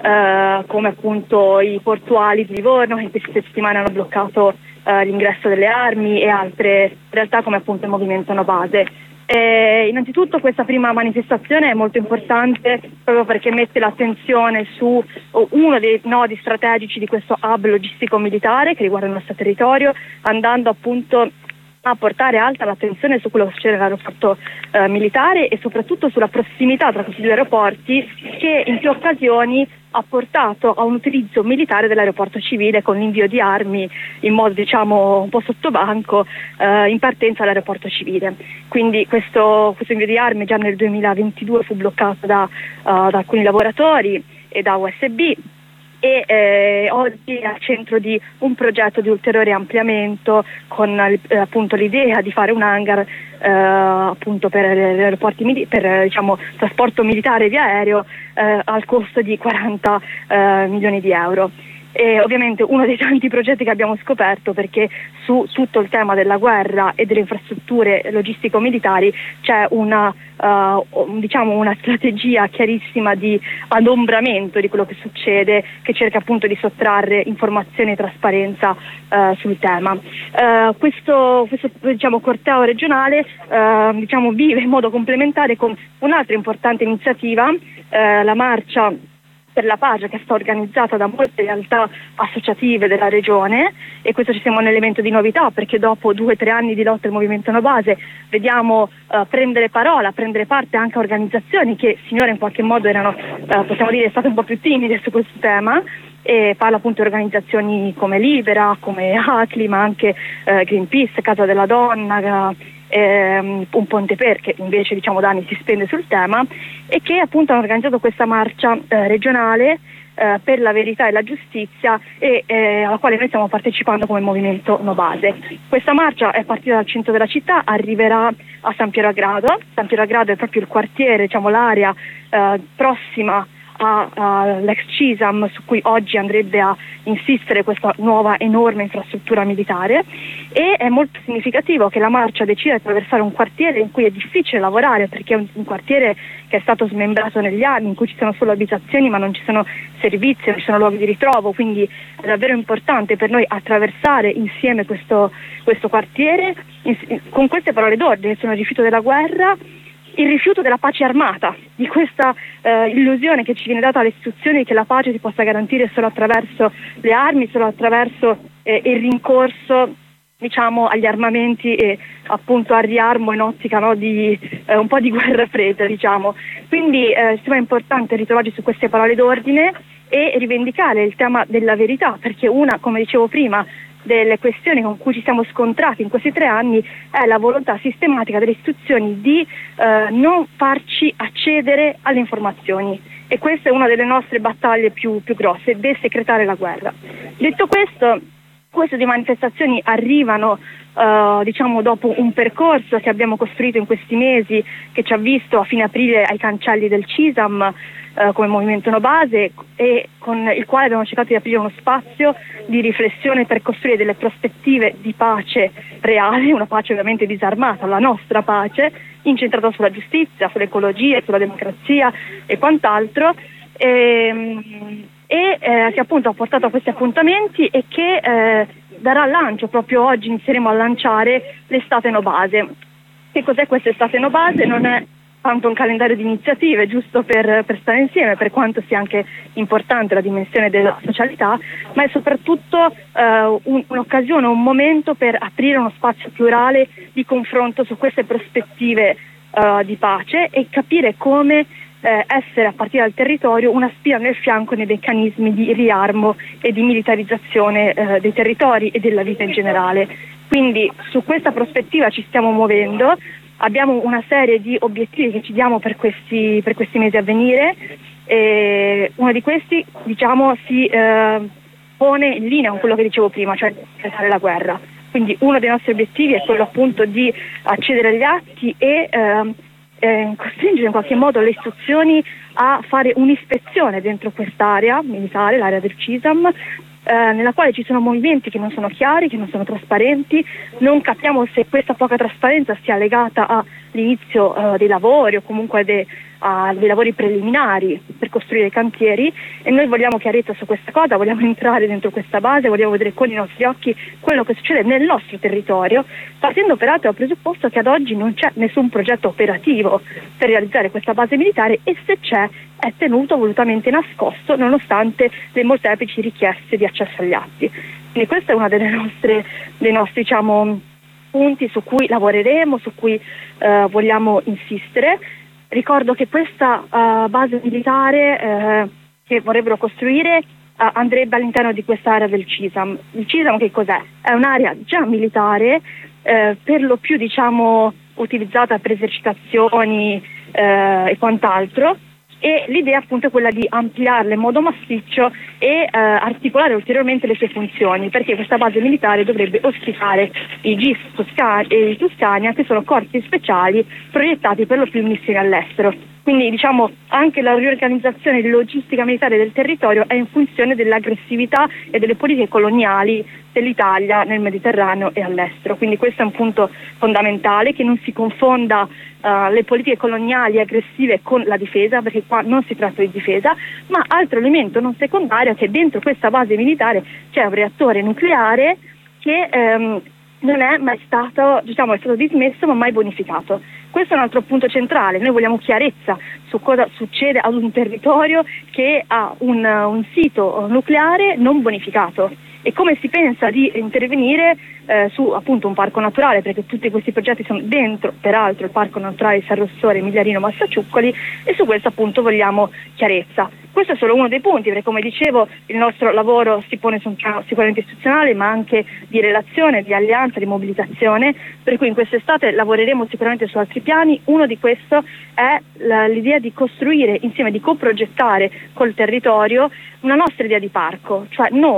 [SPEAKER 5] uh, come appunto i portuali di Livorno, che in queste settimane hanno bloccato uh, l'ingresso delle armi, e altre realtà come appunto il Movimento No Base. Eh, innanzitutto questa prima manifestazione è molto importante proprio perché mette l'attenzione su uno dei nodi strategici di questo hub logistico militare che riguarda il nostro territorio, andando appunto a portare alta l'attenzione su quello che succede all'aeroporto eh, militare e soprattutto sulla prossimità tra questi due aeroporti, che in più occasioni ha portato a un utilizzo militare dell'aeroporto civile con l'invio di armi in modo diciamo un po' sottobanco eh, in partenza all'aeroporto civile. Quindi questo, questo invio di armi già nel duemilaventidue fu bloccato da, uh, da alcuni lavoratori e da U S B, e eh, oggi è al centro di un progetto di ulteriore ampliamento con eh, appunto l'idea di fare un hangar eh, appunto per gli aeroporti mili- per diciamo trasporto militare via aereo eh, al costo di quaranta eh, milioni di euro. E ovviamente uno dei tanti progetti che abbiamo scoperto, perché su tutto il tema della guerra e delle infrastrutture logistico-militari c'è una uh, diciamo una strategia chiarissima di adombramento di quello che succede, che cerca appunto di sottrarre informazioni e trasparenza uh, sul tema. Uh, questo, questo diciamo corteo regionale uh, diciamo vive in modo complementare con un'altra importante iniziativa, uh, la marcia per la pace, che sta organizzata da molte realtà associative della regione, e questo ci sembra un elemento di novità, perché dopo due o tre anni di lotta del Movimento No Base vediamo uh, prendere parola, prendere parte anche organizzazioni che finora in qualche modo erano, uh, possiamo dire, state un po' più timide su questo tema, e parla appunto di organizzazioni come Libera, come Acli, ma anche uh, Greenpeace, Casa della Donna, ehm, un Ponte Per, che invece diciamo da anni si spende sul tema, e che appunto hanno organizzato questa marcia eh, regionale eh, per la verità e la giustizia, e eh, alla quale noi stiamo partecipando come Movimento No Base. Questa marcia è partita dal centro della città, arriverà a San Piero a Grado. San Piero a Grado è proprio il quartiere, diciamo l'area eh, prossima all'ex CISAM, su cui oggi andrebbe a insistere questa nuova enorme infrastruttura militare, e è molto significativo che la marcia decida di attraversare un quartiere in cui è difficile lavorare, perché è un, un quartiere che è stato smembrato negli anni, in cui ci sono solo abitazioni ma non ci sono servizi, non ci sono luoghi di ritrovo, quindi è davvero importante per noi attraversare insieme questo, questo quartiere in, con queste parole d'ordine, che sono il rifiuto della guerra, il rifiuto della pace armata, di questa eh, illusione che ci viene data dalle istituzioni che la pace si possa garantire solo attraverso le armi, solo attraverso eh, il rincorso, diciamo, agli armamenti e appunto al riarmo in ottica, no, di eh, un po' di guerra fredda, diciamo. Quindi eh, è importante ritrovarci su queste parole d'ordine e rivendicare il tema della verità, perché una, come dicevo prima, delle questioni con cui ci siamo scontrati in questi tre anni è la volontà sistematica delle istituzioni di eh, non farci accedere alle informazioni, e questa è una delle nostre battaglie più, più grosse, desecretare la guerra. Detto questo, queste due manifestazioni arrivano Uh, diciamo dopo un percorso che abbiamo costruito in questi mesi, che ci ha visto a fine aprile ai cancelli del CISAM uh, come Movimento No Base, e con il quale abbiamo cercato di aprire uno spazio di riflessione per costruire delle prospettive di pace reale, una pace ovviamente disarmata, la nostra pace, incentrata sulla giustizia, sull'ecologia, sulla democrazia e quant'altro, e, e eh, che appunto ha portato a questi appuntamenti e che eh, darà lancio. Proprio oggi inizieremo a lanciare l'estate No Base. Che cos'è questa estate No Base? Non è tanto un calendario di iniziative giusto per, per stare insieme, per quanto sia anche importante la dimensione della socialità, ma è soprattutto eh, un, un'occasione, un momento per aprire uno spazio plurale di confronto su queste prospettive eh, di pace e capire come Eh, essere a partire dal territorio una spina nel fianco nei meccanismi di riarmo e di militarizzazione eh, dei territori e della vita in generale. Quindi su questa prospettiva ci stiamo muovendo, abbiamo una serie di obiettivi che ci diamo per questi, per questi mesi a venire, e uno di questi, diciamo, si eh, pone in linea con quello che dicevo prima, cioè cessare la guerra. Quindi uno dei nostri obiettivi è quello appunto di accedere agli atti e eh, Eh, costringere in qualche modo le istituzioni a fare un'ispezione dentro quest'area militare, l'area del CISAM, eh, nella quale ci sono movimenti che non sono chiari, che non sono trasparenti. Non capiamo se questa poca trasparenza sia legata all'inizio eh, dei lavori o comunque de, a dei lavori preliminari per costruire i cantieri, e noi vogliamo chiarezza su questa cosa, vogliamo entrare dentro questa base, vogliamo vedere con i nostri occhi quello che succede nel nostro territorio, partendo peraltro dal presupposto che ad oggi non c'è nessun progetto operativo per realizzare questa base militare, e se c'è è tenuto volutamente nascosto nonostante le molteplici richieste di accesso agli atti. Quindi questa è una delle nostre, dei nostri diciamo, punti su cui lavoreremo, su cui eh, vogliamo insistere. Ricordo che questa uh, base militare uh, che vorrebbero costruire uh, andrebbe all'interno di quest'area del CISAM. Il CISAM che cos'è? È un'area già militare, uh, per lo più diciamo utilizzata per esercitazioni uh, e quant'altro, e l'idea appunto è quella di ampliarla in modo massiccio e uh, articolare ulteriormente le sue funzioni, perché questa base militare dovrebbe ospitare i G I S Toscania, e i Tuscania, che sono corpi speciali proiettati per lo più in missioni all'estero. Quindi diciamo anche la riorganizzazione logistica militare del territorio è in funzione dell'aggressività e delle politiche coloniali dell'Italia nel Mediterraneo e all'estero. Quindi questo è un punto fondamentale, che non si confonda uh, le politiche coloniali aggressive con la difesa, perché qua non si tratta di difesa. Ma altro elemento non secondario è che dentro questa base militare c'è un reattore nucleare che um, non è mai stato, diciamo, è stato dismesso ma mai bonificato. Questo è un altro punto centrale. Noi vogliamo chiarezza su cosa succede ad un territorio che ha un, un sito nucleare non bonificato, e come si pensa di intervenire eh, su appunto un parco naturale, perché tutti questi progetti sono dentro peraltro il parco naturale di San Rossore, Migliarino, Massaciuccoli, e su questo appunto vogliamo chiarezza. Questo è solo uno dei punti, perché come dicevo il nostro lavoro si pone su un piano sicuramente istituzionale, ma anche di relazione, di alleanza, di mobilitazione, per cui in quest'estate lavoreremo sicuramente su altri piani. Uno di questo è la, l'idea di costruire insieme, di coprogettare col territorio una nostra idea di parco, cioè noi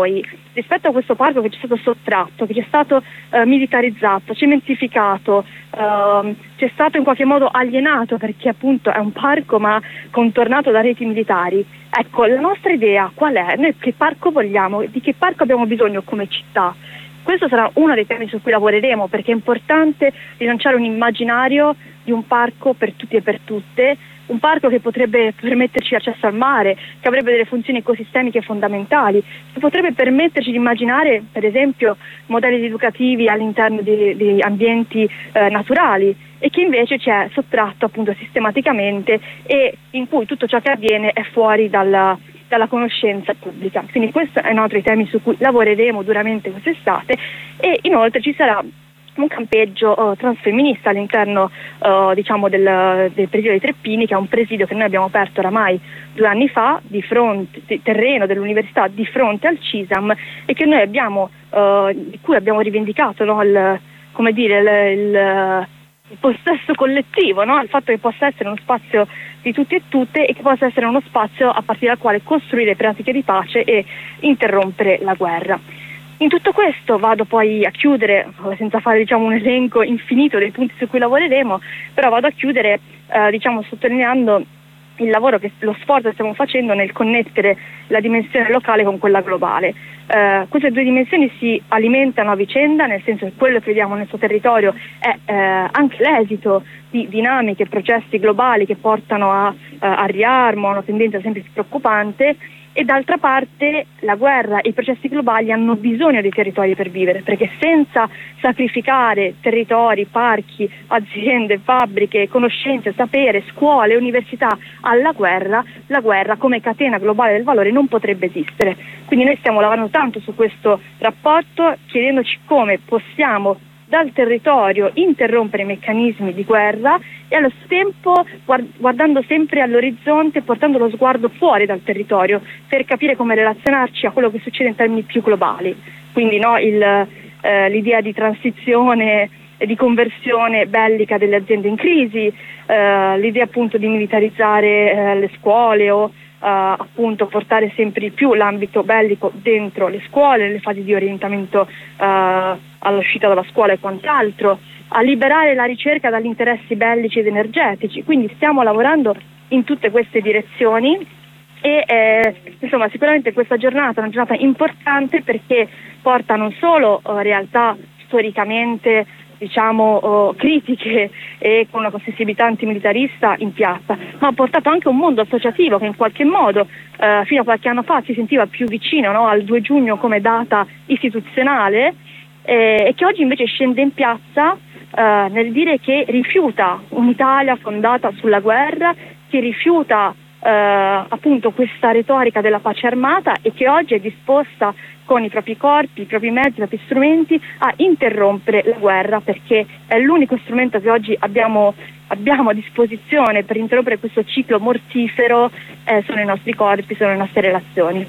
[SPEAKER 5] rispetto a questo parco che ci è stato sottratto, che ci è stato eh, militarizzato, cementificato, eh, ci è stato in qualche modo alienato perché appunto è un parco ma contornato da reti militari. Ecco, la nostra idea qual è? Noi che parco vogliamo? Di che parco abbiamo bisogno come città? Questo sarà uno dei temi su cui lavoreremo, perché è importante rilanciare un immaginario di un parco per tutti e per tutte, un parco che potrebbe permetterci l'accesso al mare, che avrebbe delle funzioni ecosistemiche fondamentali, che potrebbe permetterci di immaginare per esempio modelli educativi all'interno di, di ambienti eh, naturali, e che invece ci è sottratto appunto sistematicamente e in cui tutto ciò che avviene è fuori dalla, dalla conoscenza pubblica. Quindi questo è un altro dei temi su cui lavoreremo duramente quest'estate, e inoltre ci sarà un campeggio uh, transfemminista all'interno uh, diciamo del, del presidio dei Treppini, che è un presidio che noi abbiamo aperto oramai due anni fa di fronte di terreno dell'università di fronte al CISAM, e che noi abbiamo uh, di cui abbiamo rivendicato, no, il, come dire il, il, il possesso collettivo, no? Il fatto che possa essere uno spazio di tutti e tutte, e che possa essere uno spazio a partire dal quale costruire pratiche di pace e interrompere la guerra. In tutto questo vado poi a chiudere, senza fare diciamo un elenco infinito dei punti su cui lavoreremo, però vado a chiudere eh, diciamo sottolineando il lavoro, che lo sforzo che stiamo facendo nel connettere la dimensione locale con quella globale. Eh, queste due dimensioni si alimentano a vicenda, nel senso che quello che vediamo nel suo territorio è eh, anche l'esito di dinamiche e processi globali che portano a, eh, a riarmo, a una tendenza sempre più preoccupante, e d'altra parte la guerra e i processi globali hanno bisogno dei territori per vivere, perché senza sacrificare territori, parchi, aziende, fabbriche, conoscenze, sapere, scuole, università alla guerra, la guerra come catena globale del valore non potrebbe esistere. Quindi noi stiamo lavorando tanto su questo rapporto, chiedendoci come possiamo dal territorio interrompere i meccanismi di guerra, e allo stesso tempo guardando sempre all'orizzonte, portando lo sguardo fuori dal territorio per capire come relazionarci a quello che succede in termini più globali. Quindi no, il, eh, l'idea di transizione e di conversione bellica delle aziende in crisi, eh, l'idea appunto di militarizzare eh, le scuole o Uh, appunto portare sempre di più l'ambito bellico dentro le scuole, nelle fasi di orientamento uh, all'uscita dalla scuola e quant'altro, a liberare la ricerca dagli interessi bellici ed energetici. Quindi stiamo lavorando in tutte queste direzioni, e eh, insomma sicuramente questa giornata è una giornata importante, perché porta non solo uh, realtà storicamente diciamo oh, critiche e con una sensibilità antimilitarista in piazza, ma ha portato anche un mondo associativo che in qualche modo eh, fino a qualche anno fa si sentiva più vicino, no, al due giugno come data istituzionale, eh, e che oggi invece scende in piazza eh, nel dire che rifiuta un'Italia fondata sulla guerra, che rifiuta eh, appunto questa retorica della pace armata, e che oggi è disposta con i propri corpi, i propri mezzi, i propri strumenti a interrompere la guerra, perché è l'unico strumento che oggi abbiamo, abbiamo a disposizione per interrompere questo ciclo mortifero, eh, sono i nostri corpi, sono le nostre relazioni.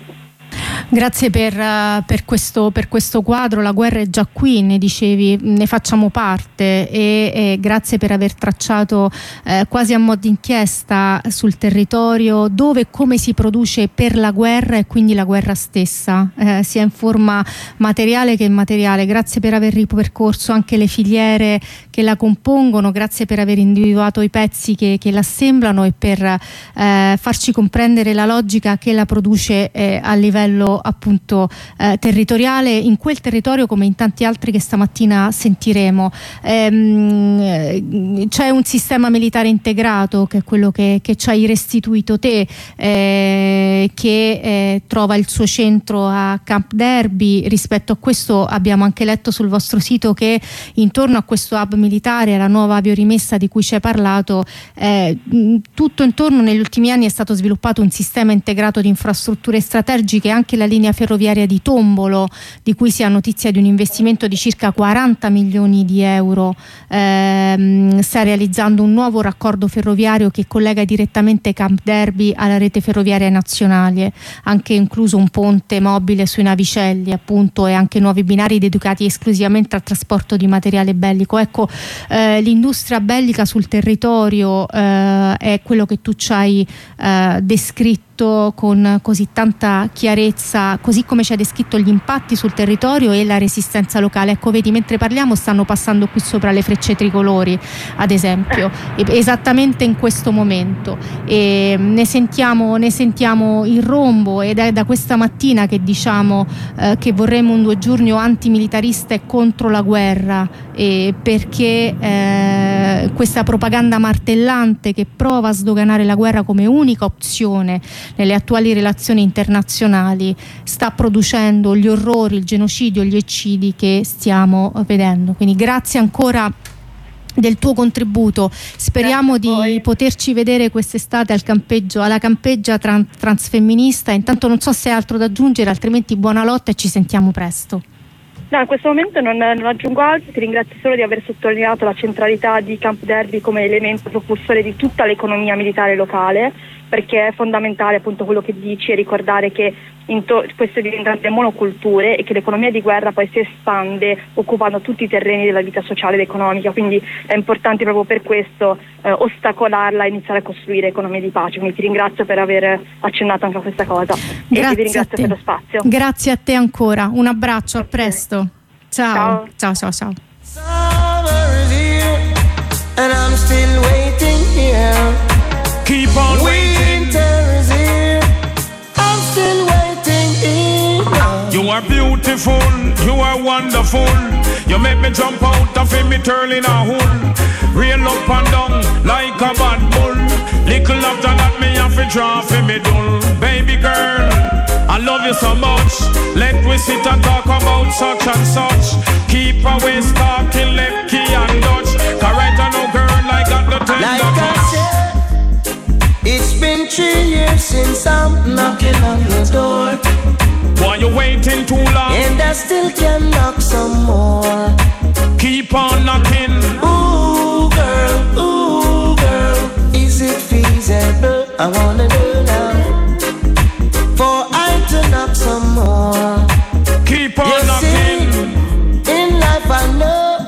[SPEAKER 2] Grazie per, uh, per, questo, per questo quadro. La guerra è già qui, ne dicevi, ne facciamo parte, e, e grazie per aver tracciato eh, quasi a mo' di inchiesta sul territorio dove e come si produce per la guerra, e quindi la guerra stessa, eh, sia in forma materiale che immateriale. Grazie per aver ripercorso anche le filiere che la compongono, grazie per aver individuato i pezzi che, che l'assemblano, e per eh, farci comprendere la logica che la produce eh, a livello appunto eh, territoriale, in quel territorio come in tanti altri che stamattina sentiremo. Ehm, c'è un sistema militare integrato, che è quello che, che ci hai restituito te, eh, che eh, trova il suo centro a Camp Derby. Rispetto a questo abbiamo anche letto sul vostro sito che intorno a questo hub militare, alla nuova aviorimessa di cui ci hai parlato, eh, tutto intorno negli ultimi anni è stato sviluppato un sistema integrato di infrastrutture strategiche. Anche la linea ferroviaria di Tombolo, di cui si ha notizia di un investimento di circa quaranta milioni di euro, ehm, sta realizzando un nuovo raccordo ferroviario che collega direttamente Camp Derby alla rete ferroviaria nazionale, anche incluso un ponte mobile sui navicelli appunto, e anche nuovi binari dedicati esclusivamente al trasporto di materiale bellico. Ecco, eh, l'industria bellica sul territorio eh, è quello che tu ci hai eh, descritto descritto con così tanta chiarezza, così come ci ha descritto gli impatti sul territorio e la resistenza locale. Ecco, vedi, mentre parliamo stanno passando qui sopra le frecce tricolori, ad esempio, esattamente in questo momento, e ne sentiamo, ne sentiamo il rombo, ed è da questa mattina che diciamo eh, che vorremmo un due giorni antimilitarista e contro la guerra, eh, perché eh, questa propaganda martellante che prova a sdoganare la guerra come unica opzione nelle attuali relazioni internazionali sta producendo gli orrori, il genocidio, gli eccidi che stiamo vedendo. Quindi grazie ancora del tuo contributo, speriamo di poterci vedere quest'estate al campeggio, alla campeggia tran- transfemminista. Intanto non so se hai altro da aggiungere, altrimenti buona lotta e ci sentiamo presto.
[SPEAKER 5] No, in questo momento non, non aggiungo altro, ti ringrazio solo di aver sottolineato la centralità di Camp Darby come elemento propulsore di tutta l'economia militare locale, perché è fondamentale appunto quello che dici e ricordare che to- queste diventano delle monoculture e che l'economia di guerra poi si espande occupando tutti i terreni della vita sociale ed economica, quindi è importante proprio per questo eh, ostacolarla e iniziare a costruire economie di pace. Quindi ti ringrazio per aver accennato anche a questa cosa.
[SPEAKER 2] Grazie,
[SPEAKER 5] e ti ringrazio per lo spazio.
[SPEAKER 2] Grazie a te ancora, un abbraccio, a presto. Ciao, ciao, ciao, ciao.
[SPEAKER 6] Summer is here and I'm still waiting here.
[SPEAKER 1] Keep on waiting.
[SPEAKER 6] Winter is here, I'm still waiting here.
[SPEAKER 1] You are beautiful, you are wonderful. You make me jump out of me turning a hole. Rail up and down like a bad bull. Little after that me have to draw for me dull. Baby girl, I love you so much. Let we sit and talk about such and such. Keep away talking left key and Dutch. Cause right I know girl I got the tender
[SPEAKER 6] Like I
[SPEAKER 1] touch.
[SPEAKER 6] said, it's been three years since I'm knocking on your door.
[SPEAKER 1] Why you waiting too long?
[SPEAKER 6] And I still can knock some more.
[SPEAKER 1] Keep on knocking.
[SPEAKER 6] Ooh girl, ooh girl, is it feasible? I wanna know now, for I to knock some more.
[SPEAKER 1] Keep on
[SPEAKER 6] You
[SPEAKER 1] knocking.
[SPEAKER 6] see, in life I know,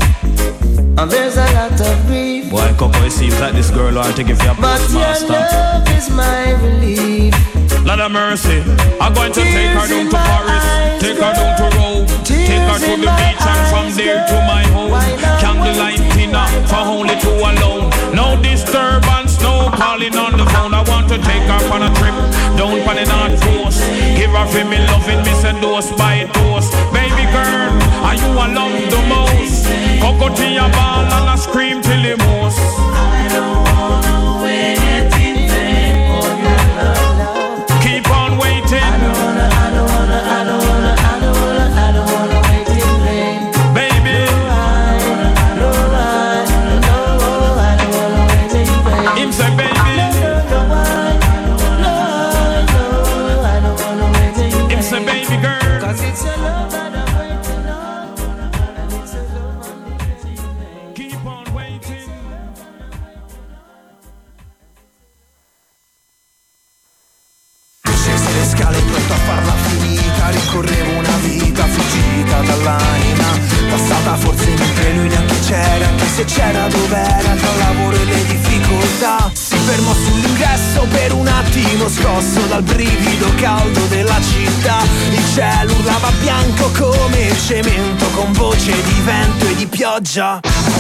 [SPEAKER 6] and there's a lot of grief.
[SPEAKER 7] Boy, Coco, it seems like this girl want to give you a
[SPEAKER 6] But
[SPEAKER 7] postmaster.
[SPEAKER 6] your love is my relief.
[SPEAKER 1] Lord of mercy, I'm going to take her
[SPEAKER 6] Tears
[SPEAKER 1] down
[SPEAKER 6] in
[SPEAKER 1] to
[SPEAKER 6] my
[SPEAKER 1] Paris,
[SPEAKER 6] eyes,
[SPEAKER 1] take her
[SPEAKER 6] girl.
[SPEAKER 1] down to Rome,
[SPEAKER 6] Tears
[SPEAKER 1] take her to
[SPEAKER 6] in
[SPEAKER 1] the
[SPEAKER 6] my
[SPEAKER 1] beach and from
[SPEAKER 6] eyes,
[SPEAKER 1] there to
[SPEAKER 6] girl.
[SPEAKER 1] my home.
[SPEAKER 6] Why not
[SPEAKER 1] Candlelight
[SPEAKER 6] waiting,
[SPEAKER 1] dinner
[SPEAKER 6] why
[SPEAKER 1] for
[SPEAKER 6] not
[SPEAKER 1] only two alone. No disturbance, no calling on the phone. I want to take her on a trip down on the North Coast. Give her for me loving, me say dose by dose. Baby girl, are you I love the most? Coco to your ball and I scream till the most.
[SPEAKER 6] I don't wanna wait in vain for your love.
[SPEAKER 1] Keep on waiting.
[SPEAKER 6] I don't wanna, I don't wanna, I don't wanna, I don't wanna, I don't wanna wait in vain.
[SPEAKER 1] Baby,
[SPEAKER 6] I, no, I, no, I don't wanna wait in vain.
[SPEAKER 1] him say baby,
[SPEAKER 6] No, I, no, no, I don't wanna wait in vain.
[SPEAKER 1] him say baby girl.
[SPEAKER 6] Cause it's your love that I'm waiting on, and it's your love I'm waiting in vain.
[SPEAKER 1] Keep on waiting.
[SPEAKER 8] Scesi le scale pronto a farla finita, ricorrevo una vita fuggita dall'anima passata, forse mentre lui neanche c'era, anche se c'era dov'era, tra il lavoro e le difficoltà. Si fermò sull'ingresso per un attimo, scosso dal brivido caldo della città. Il cielo urlava bianco come il cemento, con voce di vento e di pioggia.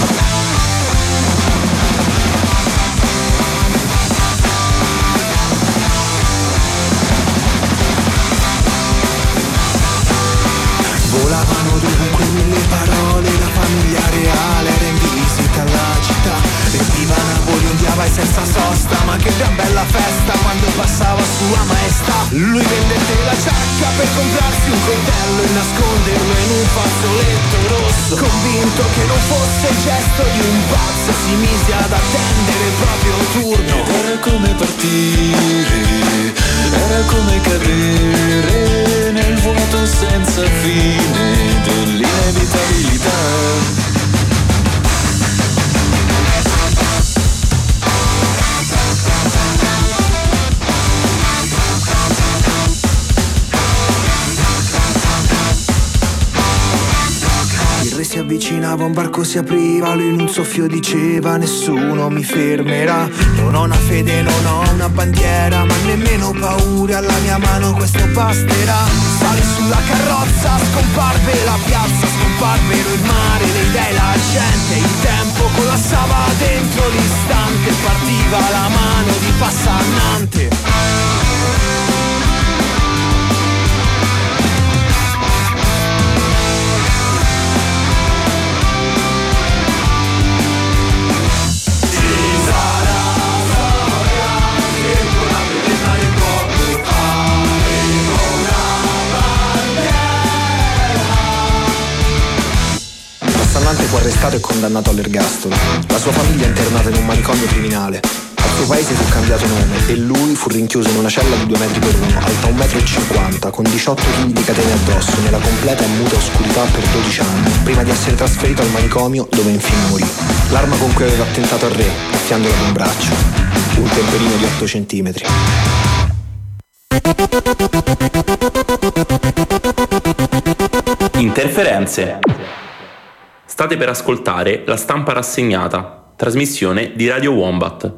[SPEAKER 8] Volavano dovunque mille parole, la famiglia reale era in visita alla città. Riempiva Napoli, ondiava e senza sosta, ma che gran bella festa quando passava sua maestà. Lui vendette la giacca per comprarsi un coltello e nasconderlo in un fazzoletto rosso, convinto che non fosse il gesto di un pazzo, si mise ad attendere il proprio turno.
[SPEAKER 9] Era come partire, era come cadere nel vuoto senza fine dell'inevitabilità.
[SPEAKER 8] Il re si avvicinava, un varco si apriva, lui in un soffio diceva nessuno mi fermerà. Non ho una fede, non ho una bandiera, ma nemmeno paura, alla mia mano questo basterà. Sale sulla carrozza, scomparve la piazza, scomparvero il mare, le idee, la gente, il tempo collassava dentro l'istante, partiva la mano di passannante.
[SPEAKER 10] L'assannante fu arrestato e condannato all'ergastolo. La sua famiglia è internata in un manicomio criminale. Al suo paese fu cambiato nome e lui fu rinchiuso in una cella di due metri per uno, alta un metro e cinquanta, con diciotto chili di catene addosso, nella completa e muta oscurità per dodici anni, prima di essere trasferito al manicomio dove infine morì. L'arma con cui aveva attentato al re, affiandola ad un braccio, un temperino di otto centimetri.
[SPEAKER 11] Interferenze. State per ascoltare La Stampa Rassegnata, trasmissione di Radio Wombat.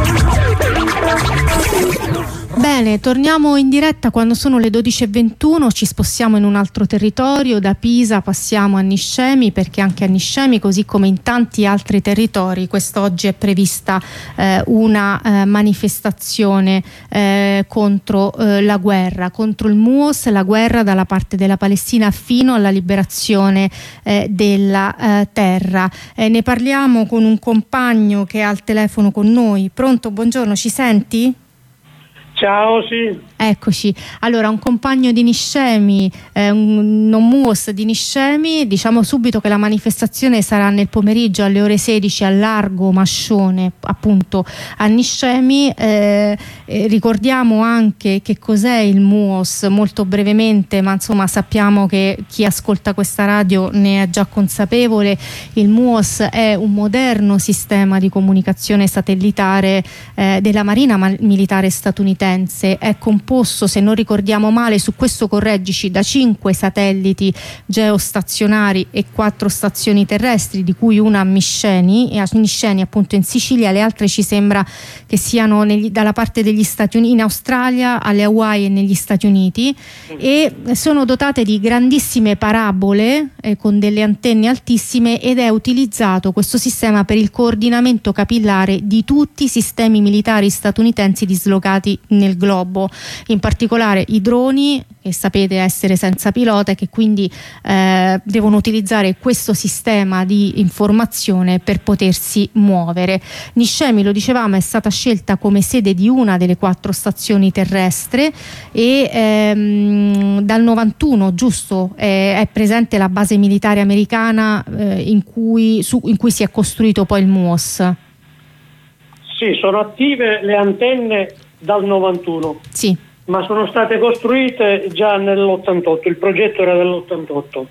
[SPEAKER 2] Bene, torniamo in diretta quando sono le dodici e ventuno, ci spostiamo in un altro territorio, da Pisa passiamo a Niscemi, perché anche a Niscemi, così come in tanti altri territori, quest'oggi è prevista eh, una eh, manifestazione eh, contro eh, la guerra, contro il M U O S, la guerra dalla parte della Palestina fino alla liberazione eh, della eh, terra. Eh, ne parliamo con un compagno che è al telefono con noi. Pronto, buongiorno, ci senti?
[SPEAKER 12] Ciao, sì.
[SPEAKER 2] Eccoci. Allora, un compagno di Niscemi, eh, un non M U O S di Niscemi, diciamo subito che la manifestazione sarà nel pomeriggio alle ore sedici a Largo Mascione, appunto a Niscemi. Eh, eh, ricordiamo anche che cos'è il M U O S molto brevemente, ma insomma sappiamo che chi ascolta questa radio ne è già consapevole. Il M U O S è un moderno sistema di comunicazione satellitare eh, della Marina Militare statunitense. È composto, se non ricordiamo male, su questo correggici, da cinque satelliti geostazionari e quattro stazioni terrestri, di cui una a Misceni, e a Nisceni appunto in Sicilia. Le altre ci sembra che siano negli, dalla parte degli Stati Uniti, in Australia, alle Hawaii e negli Stati Uniti, e sono dotate di grandissime parabole eh, con delle antenne altissime, ed è utilizzato questo sistema per il coordinamento capillare di tutti i sistemi militari statunitensi dislocati nel globo, in particolare i droni, che sapete essere senza pilota e che quindi eh, devono utilizzare questo sistema di informazione per potersi muovere. Niscemi, lo dicevamo, è stata scelta come sede di una delle quattro stazioni terrestri e ehm, dal novantuno, giusto, eh, è presente la base militare americana eh, in, cui, su, in cui si è costruito poi il M U O S.
[SPEAKER 12] Sì, sono attive le antenne dal novantuno,
[SPEAKER 2] sì,
[SPEAKER 12] ma sono state costruite già nell'ottantotto, il progetto era dell'ottantotto.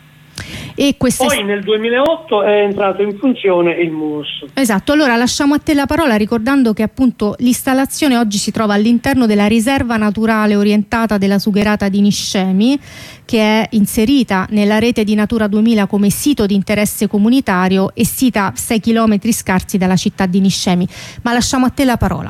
[SPEAKER 2] E queste...
[SPEAKER 12] Poi nel duemilaotto è entrato in funzione il M U O S.
[SPEAKER 2] Esatto, allora lasciamo a te la parola, ricordando che appunto l'installazione oggi si trova all'interno della riserva naturale orientata della Sugherata di Niscemi, che è inserita nella rete di Natura duemila come sito di interesse comunitario e sita a sei chilometri scarsi dalla città di Niscemi. Ma lasciamo a te la parola.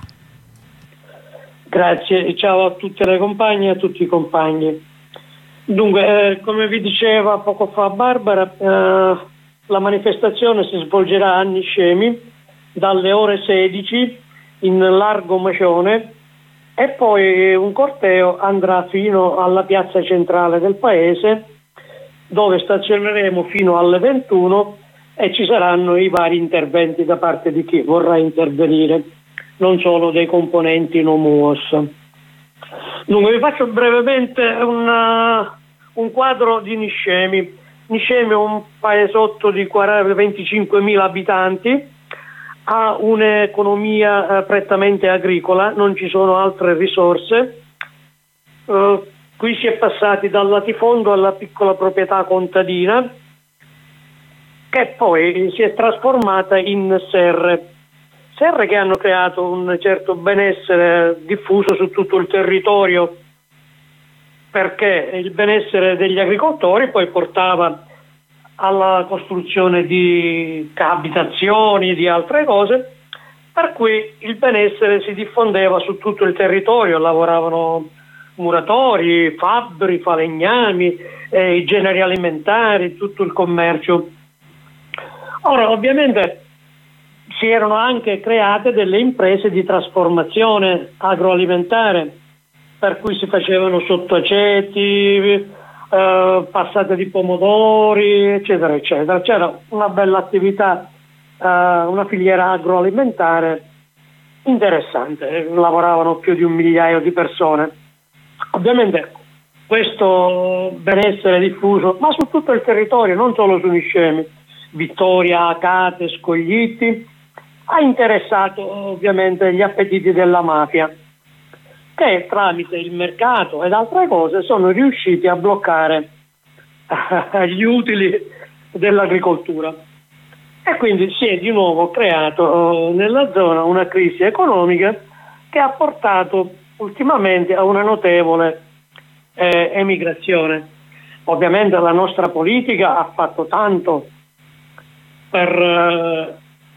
[SPEAKER 12] Grazie, ciao a tutte le compagne e a tutti i compagni. Dunque, eh, come vi diceva poco fa Barbara, eh, la manifestazione si svolgerà a Niscemi dalle ore sedici in Largo Mascione e poi un corteo andrà fino alla piazza centrale del paese, dove stazioneremo fino alle ventuno e ci saranno i vari interventi da parte di chi vorrà intervenire, non solo dei componenti non M U O S. Dunque vi faccio brevemente una, un quadro di Niscemi. Niscemi è un paesotto di venticinquemila abitanti, ha un'economia eh, prettamente agricola, non ci sono altre risorse. Uh, qui si è passati dal latifondo alla piccola proprietà contadina, che poi si è trasformata in serre. Serre che hanno creato un certo benessere diffuso su tutto il territorio, perché il benessere degli agricoltori poi portava alla costruzione di abitazioni e di altre cose, per cui il benessere si diffondeva su tutto il territorio, lavoravano muratori, fabbri, falegnami, eh, i generi alimentari, tutto il commercio. Ora, ovviamente si erano anche create delle imprese di trasformazione agroalimentare, per cui si facevano sottaceti, eh, passate di pomodori, eccetera, eccetera. C'era una bella attività, eh, una filiera agroalimentare interessante, lavoravano più di un migliaio di persone. Ovviamente questo benessere diffuso, ma su tutto il territorio, non solo su Niscemi, Vittoria, Acate, Scoglitti, ha interessato ovviamente gli appetiti della mafia, che tramite il mercato ed altre cose sono riusciti a bloccare gli utili dell'agricoltura. E quindi si è di nuovo creato nella zona una crisi economica che ha portato ultimamente a una notevole eh, emigrazione. Ovviamente la nostra politica ha fatto tanto per eh,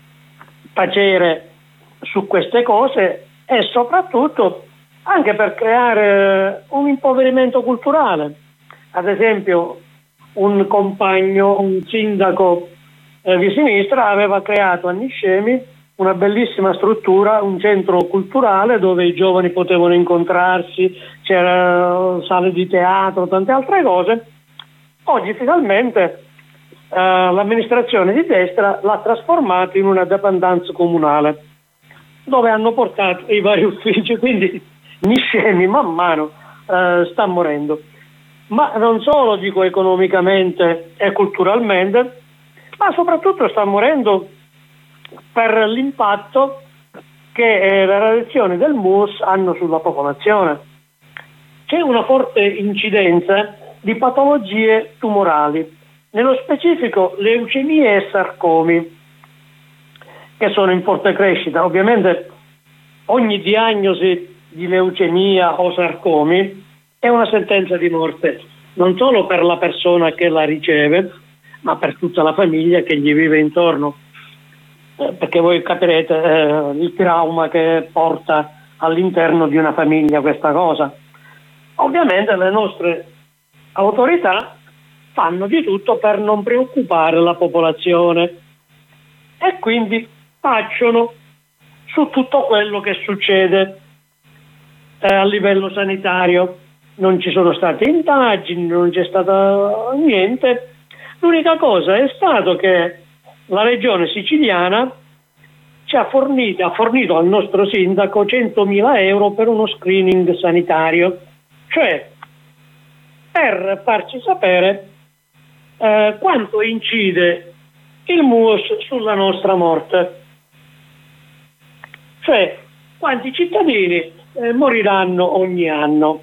[SPEAKER 12] tacere su queste cose e soprattutto anche per creare un impoverimento culturale. Ad esempio, un compagno, un sindaco eh, di sinistra aveva creato a Niscemi una bellissima struttura, un centro culturale dove i giovani potevano incontrarsi, c'era sale di teatro, tante altre cose. Oggi finalmente Uh, l'amministrazione di destra l'ha trasformato in una dependance comunale, dove hanno portato i vari uffici, quindi Niscemi man mano uh, sta morendo, ma non solo dico economicamente e culturalmente, ma soprattutto sta morendo per l'impatto che eh, le radiazioni del M U S hanno sulla popolazione. C'è una forte incidenza di patologie tumorali, nello specifico leucemie e sarcomi, che sono in forte crescita. Ovviamente ogni diagnosi di leucemia o sarcomi è una sentenza di morte, non solo per la persona che la riceve, ma per tutta la famiglia che gli vive intorno, eh, perché voi capirete eh, il trauma che porta all'interno di una famiglia questa cosa. Ovviamente le nostre autorità fanno di tutto per non preoccupare la popolazione e quindi tacciono su tutto quello che succede eh, a livello sanitario. Non ci sono state indagini, non c'è stato niente. L'unica cosa è stato che la regione siciliana ci ha fornito, ha fornito al nostro sindaco centomila euro per uno screening sanitario, cioè per farci sapere Eh, quanto incide il M U S sulla nostra morte, cioè quanti cittadini eh, moriranno ogni anno.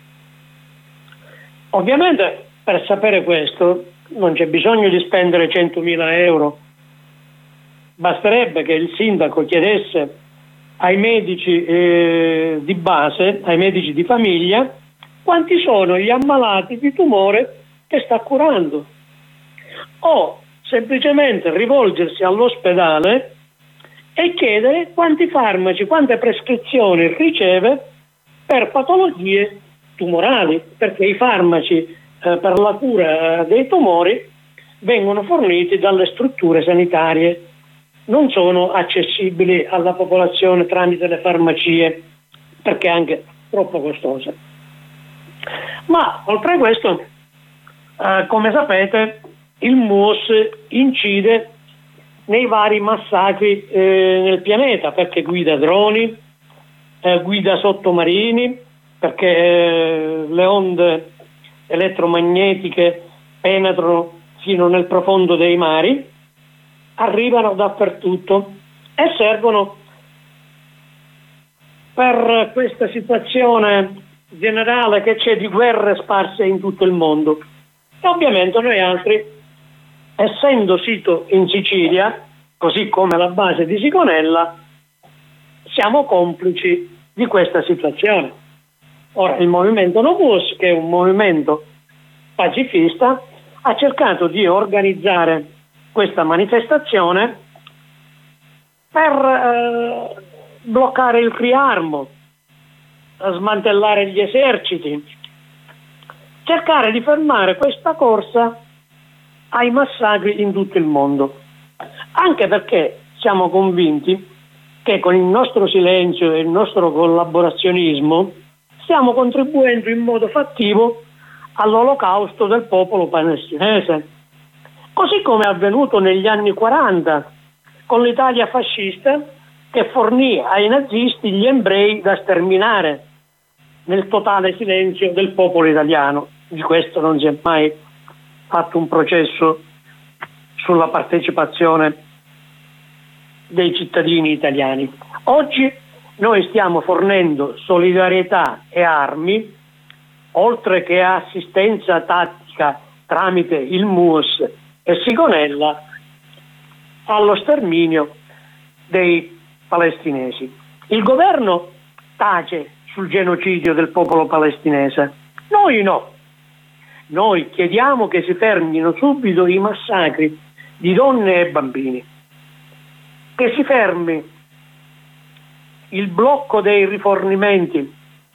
[SPEAKER 12] Ovviamente per sapere questo non c'è bisogno di spendere centomila euro, basterebbe che il sindaco chiedesse ai medici eh, di base, ai medici di famiglia, quanti sono gli ammalati di tumore che sta curando, o semplicemente rivolgersi all'ospedale e chiedere quanti farmaci, quante prescrizioni riceve per patologie tumorali, perché i farmaci eh, per la cura dei tumori vengono forniti dalle strutture sanitarie, non sono accessibili alla popolazione tramite le farmacie, perché anche troppo costose. Ma oltre a questo, eh, come sapete, il M U S incide nei vari massacri eh, nel pianeta, perché guida droni, eh, guida sottomarini, perché eh, le onde elettromagnetiche penetrano fino nel profondo dei mari, arrivano dappertutto e servono per questa situazione generale che c'è di guerre sparse in tutto il mondo. E ovviamente noi altri, essendo sito in Sicilia, così come la base di Sigonella, siamo complici di questa situazione. Ora, il movimento Novus, che è un movimento pacifista, ha cercato di organizzare questa manifestazione per eh, bloccare il riarmo, smantellare gli eserciti, cercare di fermare questa corsa ai massacri in tutto il mondo. Anche perché siamo convinti che con il nostro silenzio e il nostro collaborazionismo stiamo contribuendo in modo fattivo all'olocausto del popolo palestinese, così come è avvenuto negli anni quaranta con l'Italia fascista, che fornì ai nazisti gli ebrei da sterminare nel totale silenzio del popolo italiano. Di questo non si è mai fatto un processo sulla partecipazione dei cittadini italiani. Oggi noi stiamo fornendo solidarietà e armi, oltre che assistenza tattica tramite il M U S e Sigonella, allo sterminio dei palestinesi. Il governo tace sul genocidio del popolo palestinese, noi no. Noi chiediamo che si fermino subito i massacri di donne e bambini, che si fermi il blocco dei rifornimenti,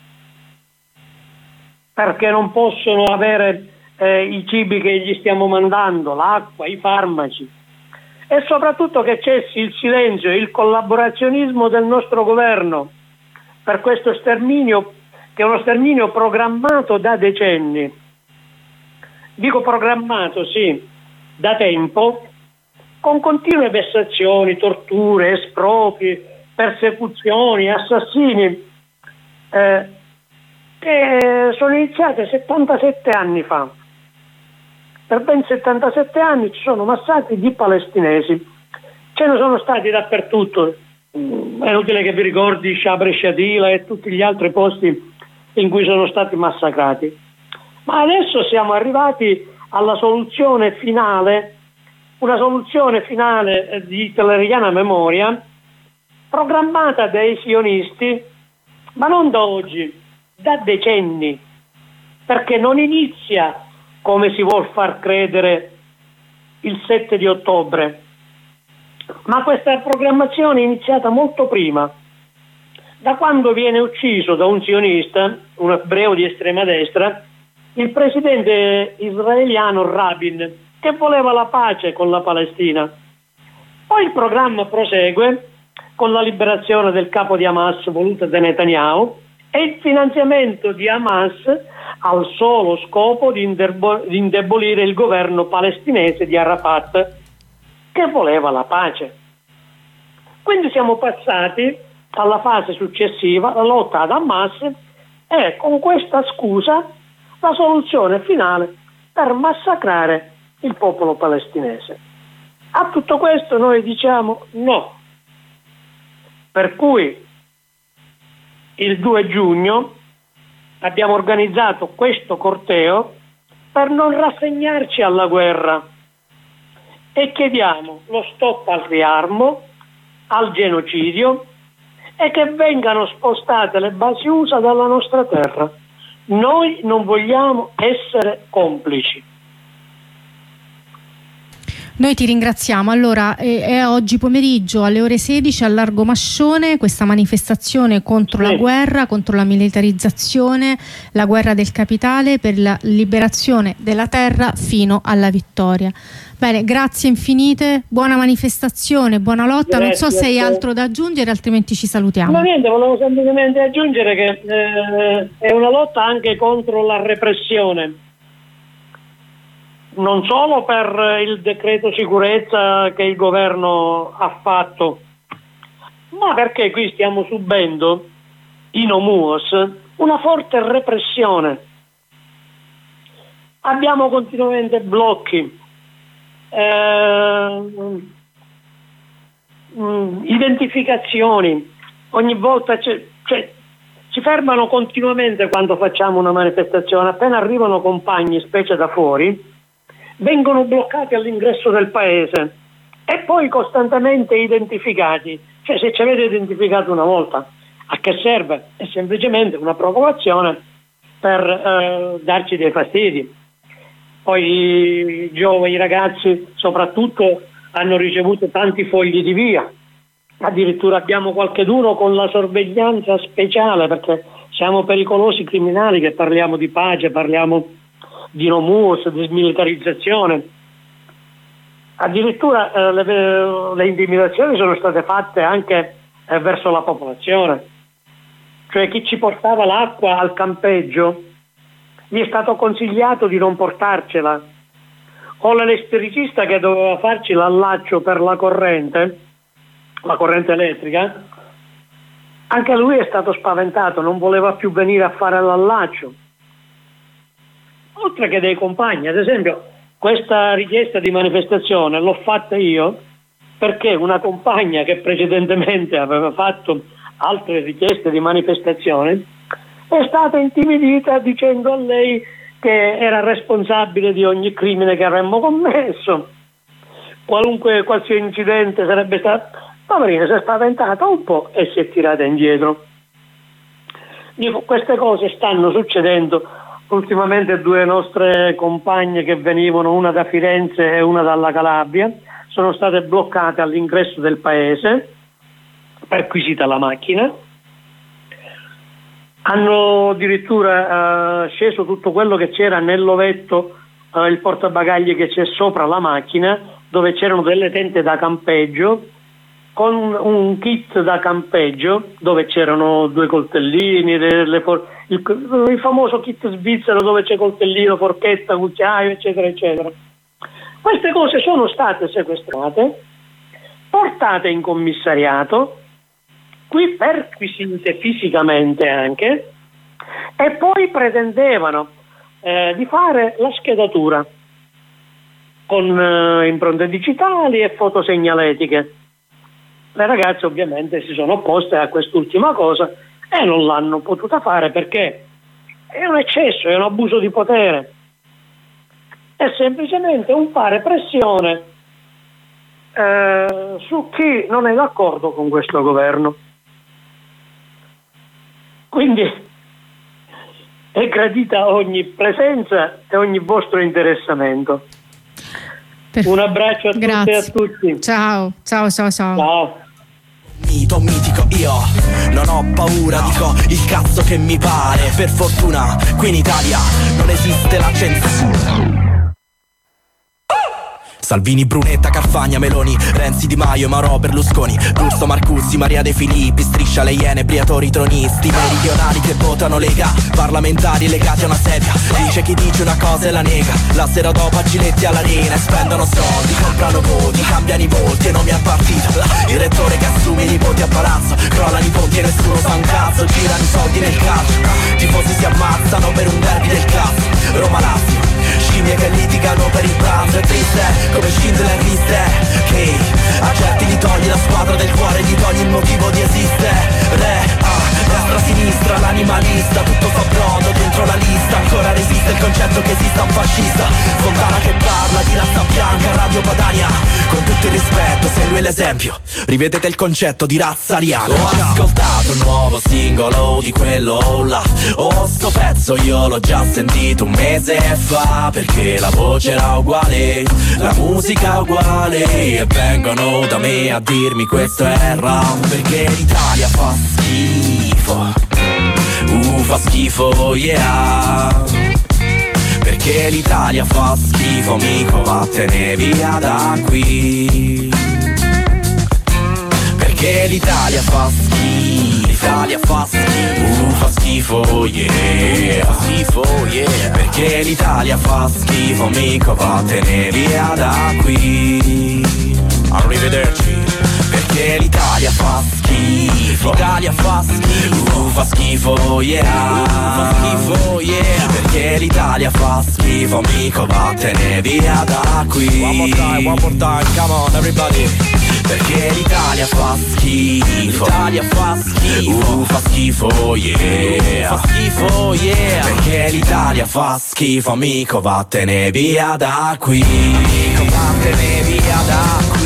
[SPEAKER 12] perché non possono avere eh, i cibi che gli stiamo mandando, l'acqua, i farmaci, e soprattutto che cessi il silenzio e il collaborazionismo del nostro governo per questo sterminio, che è uno sterminio programmato da decenni. Dico programmato, sì, da tempo, con continue vessazioni, torture, espropri, persecuzioni, assassini, eh, che sono iniziate settantasette anni fa. Per ben settantasette anni ci sono massacri di palestinesi. Ce ne sono stati dappertutto. È inutile che vi ricordi Shabra Shatila e tutti gli altri posti in cui sono stati massacrati. Ma adesso siamo arrivati alla soluzione finale, una soluzione finale di hitleriana memoria, programmata dai sionisti, ma non da oggi, da decenni, perché non inizia come si vuol far credere il sette di ottobre, ma questa programmazione è iniziata molto prima, da quando viene ucciso da un sionista, un ebreo di estrema destra, il presidente israeliano Rabin, che voleva la pace con la Palestina. Poi il programma prosegue con la liberazione del capo di Hamas voluta da Netanyahu e il finanziamento di Hamas al solo scopo di, inderbo- di indebolire il governo palestinese di Arafat, che voleva la pace. Quindi siamo passati alla fase successiva, la lotta ad Hamas, e con questa scusa la soluzione finale per massacrare il popolo palestinese. A tutto questo noi diciamo no. Per cui il due giugno abbiamo organizzato questo corteo per non rassegnarci alla guerra e chiediamo lo stop al riarmo, al genocidio, e che vengano spostate le basi U S A dalla nostra terra. Noi non vogliamo essere complici.
[SPEAKER 2] Noi ti ringraziamo. Allora, è, è oggi pomeriggio alle ore sedici a Largo Mascione questa manifestazione contro sì. la guerra, contro la militarizzazione, la guerra del capitale, per la liberazione della terra fino alla vittoria. Bene, grazie infinite, buona manifestazione, buona lotta. Grazie, non so se hai altro da aggiungere, altrimenti ci salutiamo.
[SPEAKER 12] Ma niente, volevo semplicemente aggiungere che eh, è una lotta anche contro la repressione. Non solo per il decreto sicurezza che il governo ha fatto, ma perché qui stiamo subendo in O M U S una forte repressione. Abbiamo continuamente blocchi, eh, identificazioni, ogni volta c'è, c'è, ci fermano continuamente quando facciamo una manifestazione. Appena arrivano compagni, specie da fuori, vengono bloccati all'ingresso del paese e poi costantemente identificati. Cioè, se ci avete identificato una volta, a che serve? È semplicemente una provocazione per eh, darci dei fastidi. Poi i giovani, i ragazzi soprattutto, hanno ricevuto tanti fogli di via. Addirittura abbiamo qualcheduno con la sorveglianza speciale, perché siamo pericolosi criminali che parliamo di pace, parliamo di no mus, di smilitarizzazione. Addirittura eh, le, le intimidazioni sono state fatte anche eh, verso la popolazione. Cioè chi ci portava l'acqua al campeggio gli è stato consigliato di non portarcela, o l'elettricista che doveva farci l'allaccio per la corrente, la corrente elettrica, anche lui è stato spaventato, non voleva più venire a fare l'allaccio. Oltre che dei compagni, ad esempio, questa richiesta di manifestazione l'ho fatta io perché una compagna che precedentemente aveva fatto altre richieste di manifestazione è stata intimidita dicendo a lei che era responsabile di ogni crimine che avremmo commesso, qualunque qualsiasi incidente sarebbe stato. Poverina si è spaventata un po' e si è tirata indietro. Dico, queste cose stanno succedendo. Ultimamente due nostre compagne che venivano, una da Firenze e una dalla Calabria, sono state bloccate all'ingresso del paese, perquisita la macchina, hanno addirittura uh, sceso tutto quello che c'era nell'ovetto, uh, il portabagagli che c'è sopra la macchina, dove c'erano delle tende da campeggio, con un kit da campeggio dove c'erano due coltellini, delle for- il, il famoso kit svizzero dove c'è coltellino, forchetta, cucchiaio, eccetera, eccetera. Queste cose sono state sequestrate, portate in commissariato, qui perquisite fisicamente anche, e poi pretendevano eh, di fare la schedatura con eh, impronte digitali e fotosegnaletiche. Le ragazze ovviamente si sono opposte a quest'ultima cosa e non l'hanno potuta fare perché è un eccesso, è un abuso di potere, è semplicemente un fare pressione eh, su chi non è d'accordo con questo governo. Quindi è gradita ogni presenza e ogni vostro interessamento.
[SPEAKER 2] Perfetto.
[SPEAKER 12] Un abbraccio a tutti e a tutti.
[SPEAKER 2] Ciao, ciao, ciao, ciao.
[SPEAKER 12] Ciao.
[SPEAKER 13] Mito mitico, io non ho paura, dico il cazzo che mi pare. Per fortuna qui in Italia non esiste la censura. Salvini, Brunetta, Carfagna, Meloni, Renzi, Di Maio, Marò, Berlusconi, D'Urso, Marcuzzi, Maria De Filippi, Striscia, le Iene, Briatori, tronisti, meridionali che votano Lega, parlamentari legati a una sedia. Dice chi dice una cosa e la nega, la sera dopo a Giletti all'arena e spendono soldi, comprano voti, cambiano i volti e nomi al partito. Il rettore che assume i nipoti a palazzo, crollano i ponti e nessuno sa un cazzo, girano i soldi nel calcio, tifosi si ammazzano per un derby del cazzo. Roma Lazio, scimmie che litigano per il pranzo, è triste come Schindler liste, che a certi gli togli la squadra del cuore, gli togli il motivo di esistere. Ah, destra, sinistra, l'animalista, tutto fa brodo dentro la lista, ancora resiste il concetto che esista un fascista. Fontana che parla di razza bianca, Radio Padania, con tutto il rispetto, se lui è l'esempio, rivedete il concetto di razza ariana. Ho ascoltato il nuovo singolo di quello là, oh sto pezzo io l'ho già sentito un mese fa, perché la voce era uguale, la musica uguale, e vengono da me a dirmi questo è rap, perché l'Italia fa schifo, uh fa schifo, yeah, perché l'Italia fa schifo, amico, vattene via da qui, perché l'Italia fa schifo, l'Italia fa schifo, uh, fa schifo, yeah, fa schifo, yeah, perché l'Italia fa schifo, amico, vattene via da qui, arrivederci, perché l'Italia fa schifo, l'Italia fa schifo, uh, fa schifo, yeah, fa schifo, yeah, perché l'Italia fa schifo, amico, vattene via da qui. One more time, one more time, come on everybody. Perché l'Italia fa schifo, l'Italia fa schifo, uh, fa schifo, yeah, fa schifo, yeah, perché l'Italia fa schifo, amico, vattene via da qui, amico, vattene via da qui.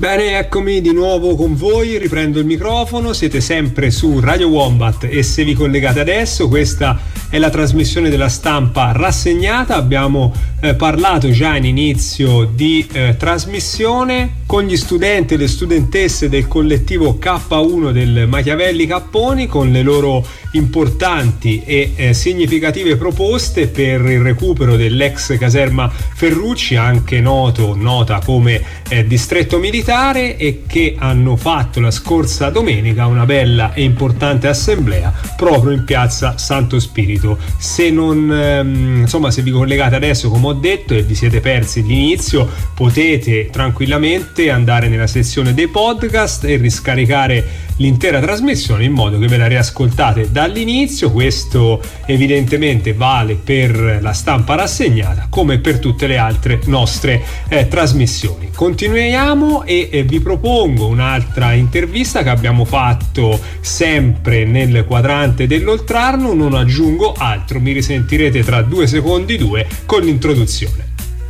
[SPEAKER 14] Bene, eccomi di nuovo con voi, riprendo il microfono, siete sempre su Radio Wombat e se vi collegate adesso questa è la trasmissione della stampa rassegnata. Abbiamo eh, parlato già in inizio di eh, trasmissione con gli studenti e le studentesse del collettivo K uno del Machiavelli Capponi, con le loro importanti e eh, significative proposte per il recupero dell'ex caserma Ferrucci, anche noto nota come eh, distretto militare, e che hanno fatto la scorsa domenica una bella e importante assemblea proprio in piazza Santo Spirito. Se non ehm, insomma se vi collegate adesso, come ho detto, e vi siete persi l'inizio, potete tranquillamente andare nella sezione dei podcast e riscaricare l'intera trasmissione in modo che ve la riascoltate dall'inizio. Questo evidentemente vale per la stampa rassegnata come per tutte le altre nostre eh, trasmissioni. Continuiamo e eh, vi propongo un'altra intervista che abbiamo fatto sempre nel quadrante dell'Oltrarno. Non aggiungo altro, mi risentirete tra due secondi due con l'introduzione.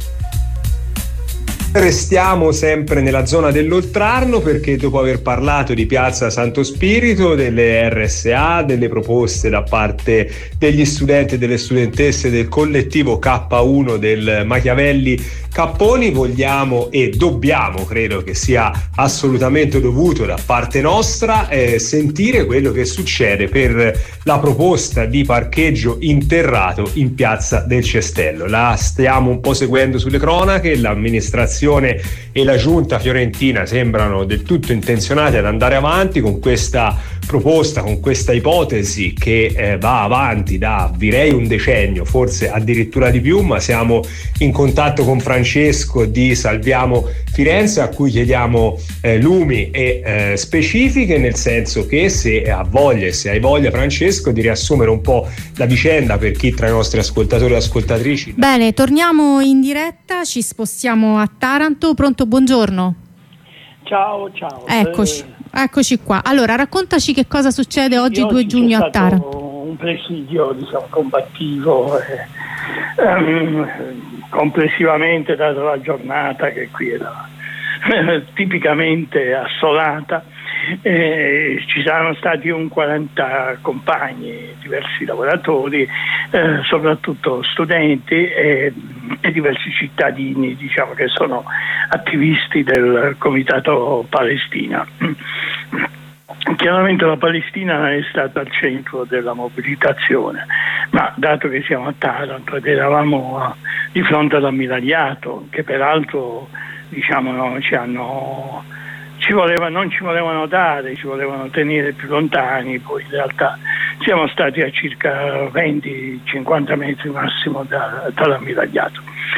[SPEAKER 14] Restiamo sempre nella zona dell'Oltrarno perché dopo aver parlato di piazza Santo Spirito, delle R S A, delle proposte da parte degli studenti e delle studentesse del collettivo K uno del Machiavelli Capponi, vogliamo e dobbiamo, credo che sia assolutamente dovuto da parte nostra, eh, sentire quello che succede per la proposta di parcheggio interrato in piazza del Cestello. La stiamo un po' seguendo sulle cronache, l'amministrazione e la giunta fiorentina sembrano del tutto intenzionati ad andare avanti con questa proposta, con questa ipotesi che eh, va avanti da direi un decennio, forse addirittura di più, ma siamo in contatto con Francesco di Salviamo Firenze, a cui chiediamo eh, lumi e eh, specifiche, nel senso che se ha voglia e se hai voglia, Francesco, di riassumere un po' la vicenda per chi tra i nostri ascoltatori e ascoltatrici.
[SPEAKER 2] Bene, torniamo in diretta, ci spostiamo a Taranto. Pronto, buongiorno.
[SPEAKER 12] Ciao, ciao.
[SPEAKER 2] Eccoci, eh, eccoci qua. Allora, raccontaci che cosa succede oggi, due giugno a Taranto.
[SPEAKER 12] Un presidio, diciamo, combattivo, eh, ehm, complessivamente, data la giornata che qui era eh, tipicamente assolata. Eh, ci saranno stati un quaranta compagni, diversi lavoratori, eh, soprattutto studenti e, e diversi cittadini, diciamo, che sono attivisti del Comitato Palestina. Chiaramente la Palestina è stata al centro della mobilitazione, ma dato che siamo a Taranto ed eravamo a, di fronte all'ammiragliato, che peraltro, diciamo, no, ci hanno Ci voleva, non ci volevano dare, ci volevano tenere più lontani, poi in realtà siamo stati a circa venti cinquanta metri massimo da, dall'ammiragliato.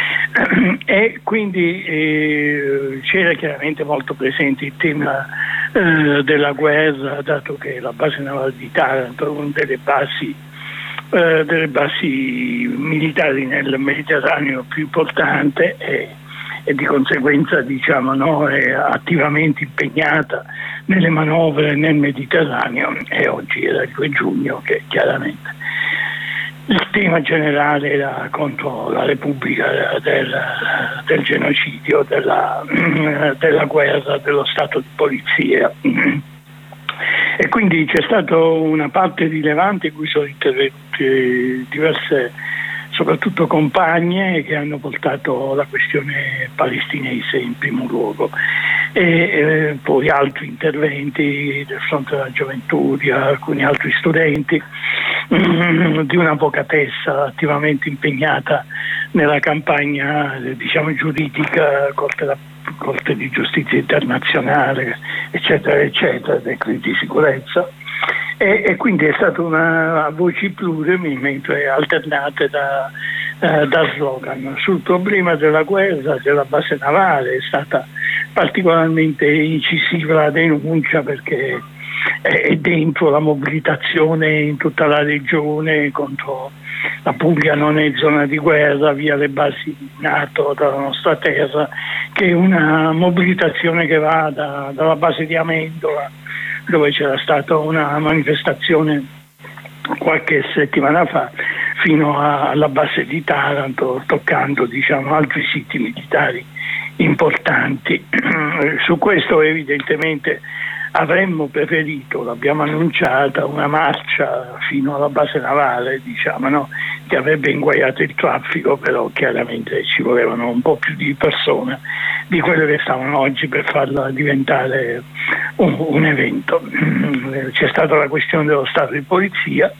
[SPEAKER 12] E quindi eh, c'era chiaramente molto presente il tema eh, della guerra, dato che la base navale di Taranto è una delle basi, eh, delle basi militari nel Mediterraneo più importante e e di conseguenza, diciamo, no, è attivamente impegnata nelle manovre nel Mediterraneo, e oggi era il due giugno che chiaramente il tema generale era contro la Repubblica del, del genocidio, della, della guerra, dello stato di polizia. E quindi c'è stata una parte rilevante in cui sono intervenute diverse, soprattutto compagne, che hanno portato la questione palestinese in primo luogo, e eh, poi altri interventi del Fronte della Gioventù, di alcuni altri studenti, mm, di un'avvocatessa attivamente impegnata nella campagna, diciamo, giuridica, Corte, la, Corte di Giustizia Internazionale, eccetera, eccetera, decreti di sicurezza. E, e quindi è stata una voci plurimi, mentre alternate da, eh, da slogan. Sul problema della guerra, della base navale, è stata particolarmente incisiva la denuncia, perché è, è dentro la mobilitazione in tutta la regione contro la Puglia non è zona di guerra, via le basi NATO dalla nostra terra, che è una mobilitazione che va da, dalla base di Amendola, dove c'era stata una manifestazione qualche settimana fa, fino a, alla base di Taranto, toccando, diciamo, altri siti militari
[SPEAKER 15] importanti. Su questo evidentemente avremmo preferito, l'abbiamo annunciata, una marcia fino alla base navale, diciamo, no? Che avrebbe inguaiato il traffico, però chiaramente ci volevano un po' più di persone di quelle che stavano oggi per farla diventare un, un evento. C'è stata la questione dello stato di polizia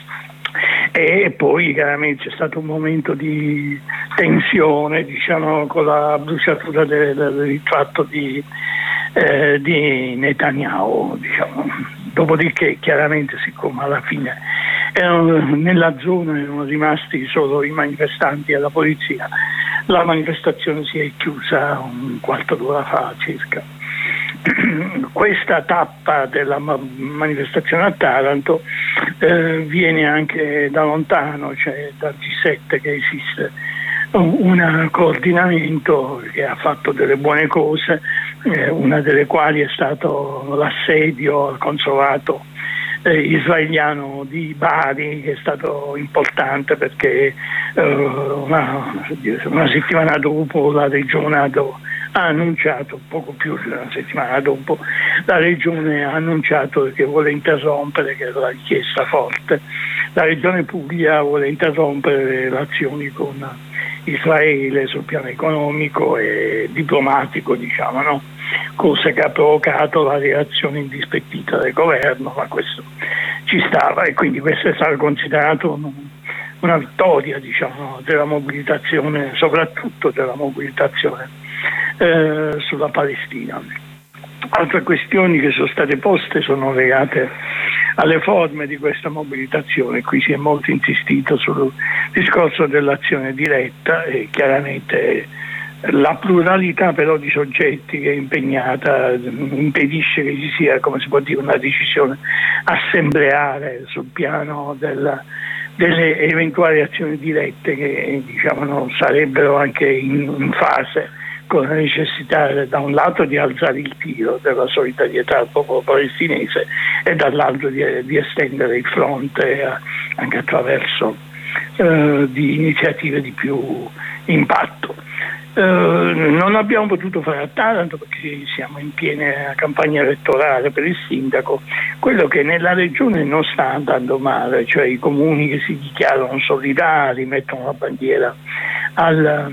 [SPEAKER 15] e poi chiaramente c'è stato un momento di tensione, diciamo, con la bruciatura del, del ritratto di, eh, di Netanyahu, diciamo. Dopodiché chiaramente, siccome alla fine erano, nella zona erano rimasti solo i manifestanti e la polizia, la manifestazione si è chiusa un quarto d'ora fa circa. Questa tappa della manifestazione a Taranto eh, viene anche da lontano, cioè dal G sette, che esiste un coordinamento che ha fatto delle buone cose, eh, una delle quali è stato l'assedio al consolato eh, israeliano di Bari, che è stato importante perché eh, una, una settimana dopo la regione ha ha annunciato, poco più di una settimana dopo, la regione ha annunciato che vuole interrompere, che era la richiesta forte, la regione Puglia vuole interrompere le relazioni con Israele sul piano economico e diplomatico, diciamo, no? Cosa che ha provocato la reazione indispettita del governo, ma questo ci stava, e quindi questo è stato considerato un, una vittoria, diciamo, della mobilitazione, soprattutto della mobilitazione Eh, sulla Palestina. Altre questioni che sono state poste sono legate alle forme di questa mobilitazione. Qui si è molto insistito sul discorso dell'azione diretta e chiaramente la pluralità però di soggetti che è impegnata impedisce che ci sia, come si può dire, una decisione assembleare sul piano della, delle eventuali azioni dirette che, diciamo, non sarebbero anche in, in fase con la necessità da un lato di alzare il tiro della solidarietà al popolo palestinese e dall'altro di, di estendere il fronte a, anche attraverso eh, di iniziative di più impatto. Eh, non abbiamo potuto fare a Taranto perché siamo in piena campagna elettorale per il sindaco. Quello che nella regione non sta andando male, cioè i comuni che si dichiarano solidari, mettono la bandiera al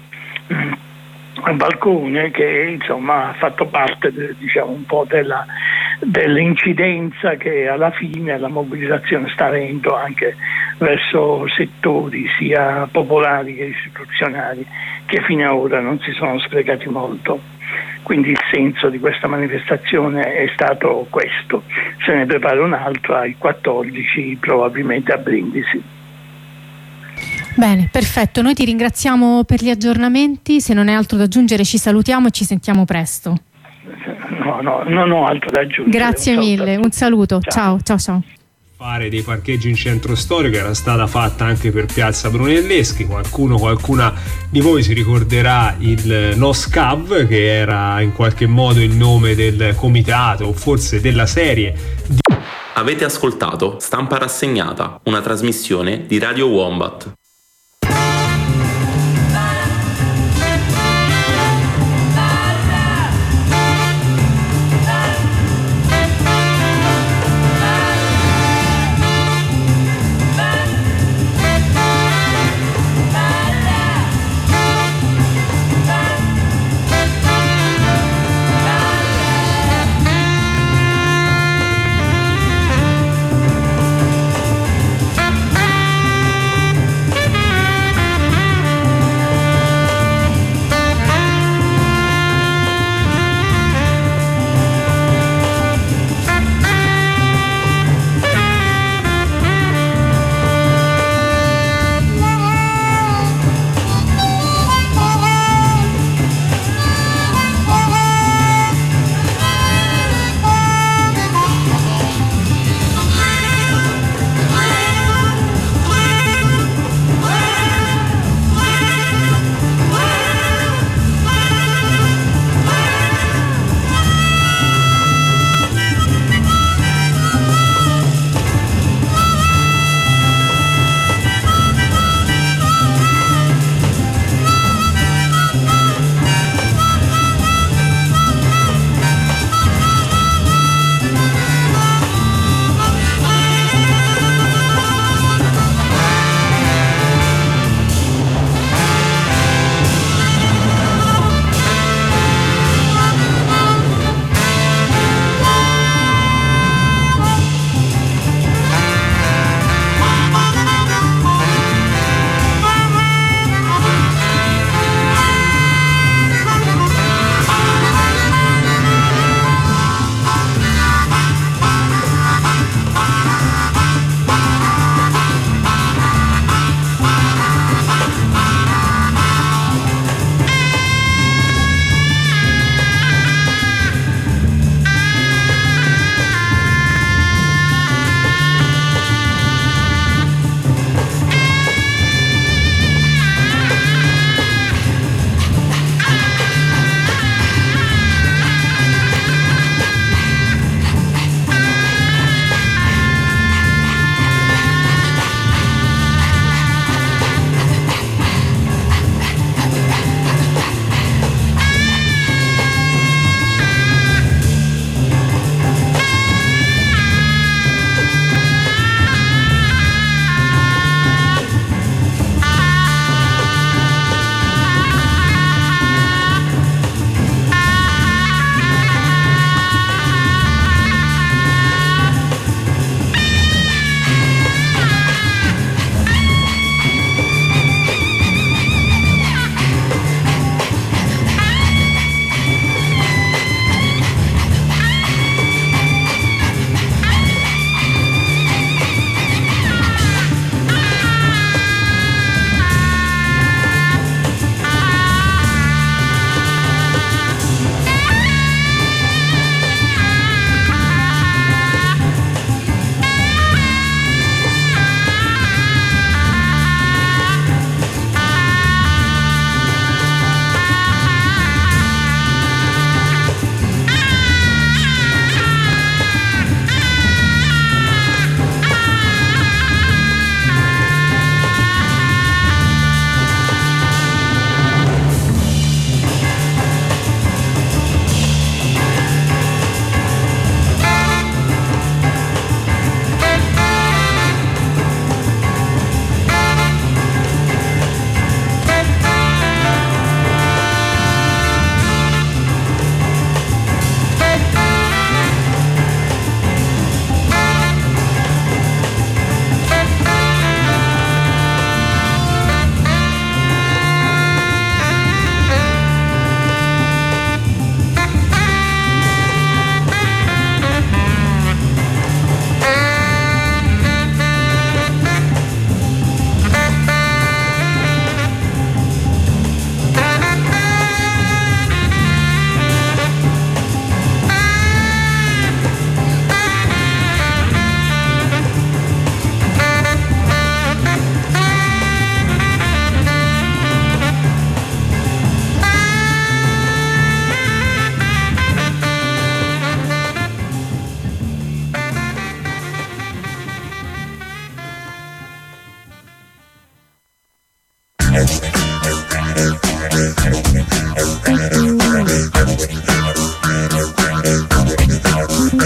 [SPEAKER 15] al balcone, che insomma ha fatto parte de, diciamo un po' della, dell'incidenza che alla fine la mobilitazione sta avendo anche verso settori sia popolari che istituzionali che fino ad ora non si sono sprecati molto. Quindi il senso di questa manifestazione è stato questo. Se ne prepara un'altra il quattordici, probabilmente a Brindisi.
[SPEAKER 2] Bene, perfetto, noi ti ringraziamo per gli aggiornamenti, se non è altro da aggiungere ci salutiamo e ci sentiamo presto.
[SPEAKER 15] No, no, non ho altro da aggiungere.
[SPEAKER 2] Grazie
[SPEAKER 15] un
[SPEAKER 2] mille, un saluto, ciao ciao ciao.
[SPEAKER 14] Fare dei parcheggi in centro storico era stata fatta anche per Piazza Brunelleschi. Qualcuno, qualcuna di voi si ricorderà il NOSCAV, che era in qualche modo il nome del comitato o forse della serie di...
[SPEAKER 11] Avete ascoltato Stampa Rassegnata, una trasmissione di Radio Wombat.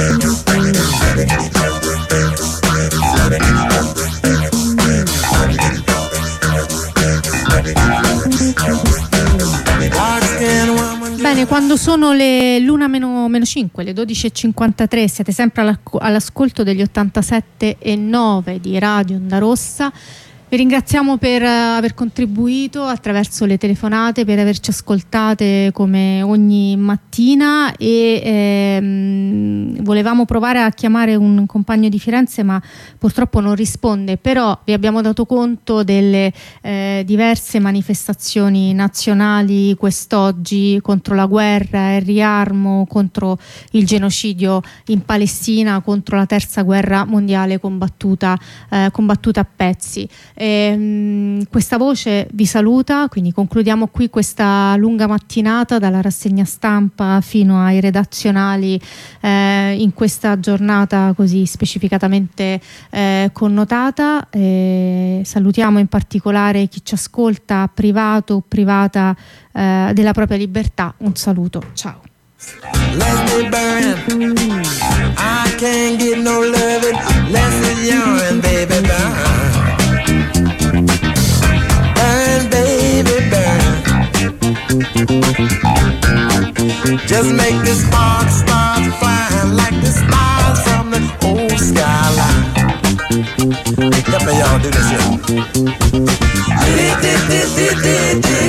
[SPEAKER 2] Bene, quando sono le l'una meno, meno cinque, le dodici e cinquantatré, siete sempre all'ascolto degli ottantasette e nove di Radio Onda Rossa. Vi ringraziamo per aver contribuito attraverso le telefonate, per averci ascoltate come ogni mattina e ehm, volevamo provare a chiamare un compagno di Firenze ma purtroppo non risponde, però vi abbiamo dato conto delle eh, diverse manifestazioni nazionali quest'oggi contro la guerra, il riarmo, contro il genocidio in Palestina, contro la terza guerra mondiale combattuta, eh, combattuta a pezzi. E, questa voce vi saluta, quindi concludiamo qui questa lunga mattinata dalla rassegna stampa fino ai redazionali eh, in questa giornata così specificatamente eh, connotata. E salutiamo in particolare chi ci ascolta privato o privata eh, della propria libertà. Un saluto, ciao.
[SPEAKER 6] Let me burn. I can't get no loving less than young, baby, burn. Burn, baby, burn. Just make the sparks start flying like the stars from the old skyline. Let me y'all do this here.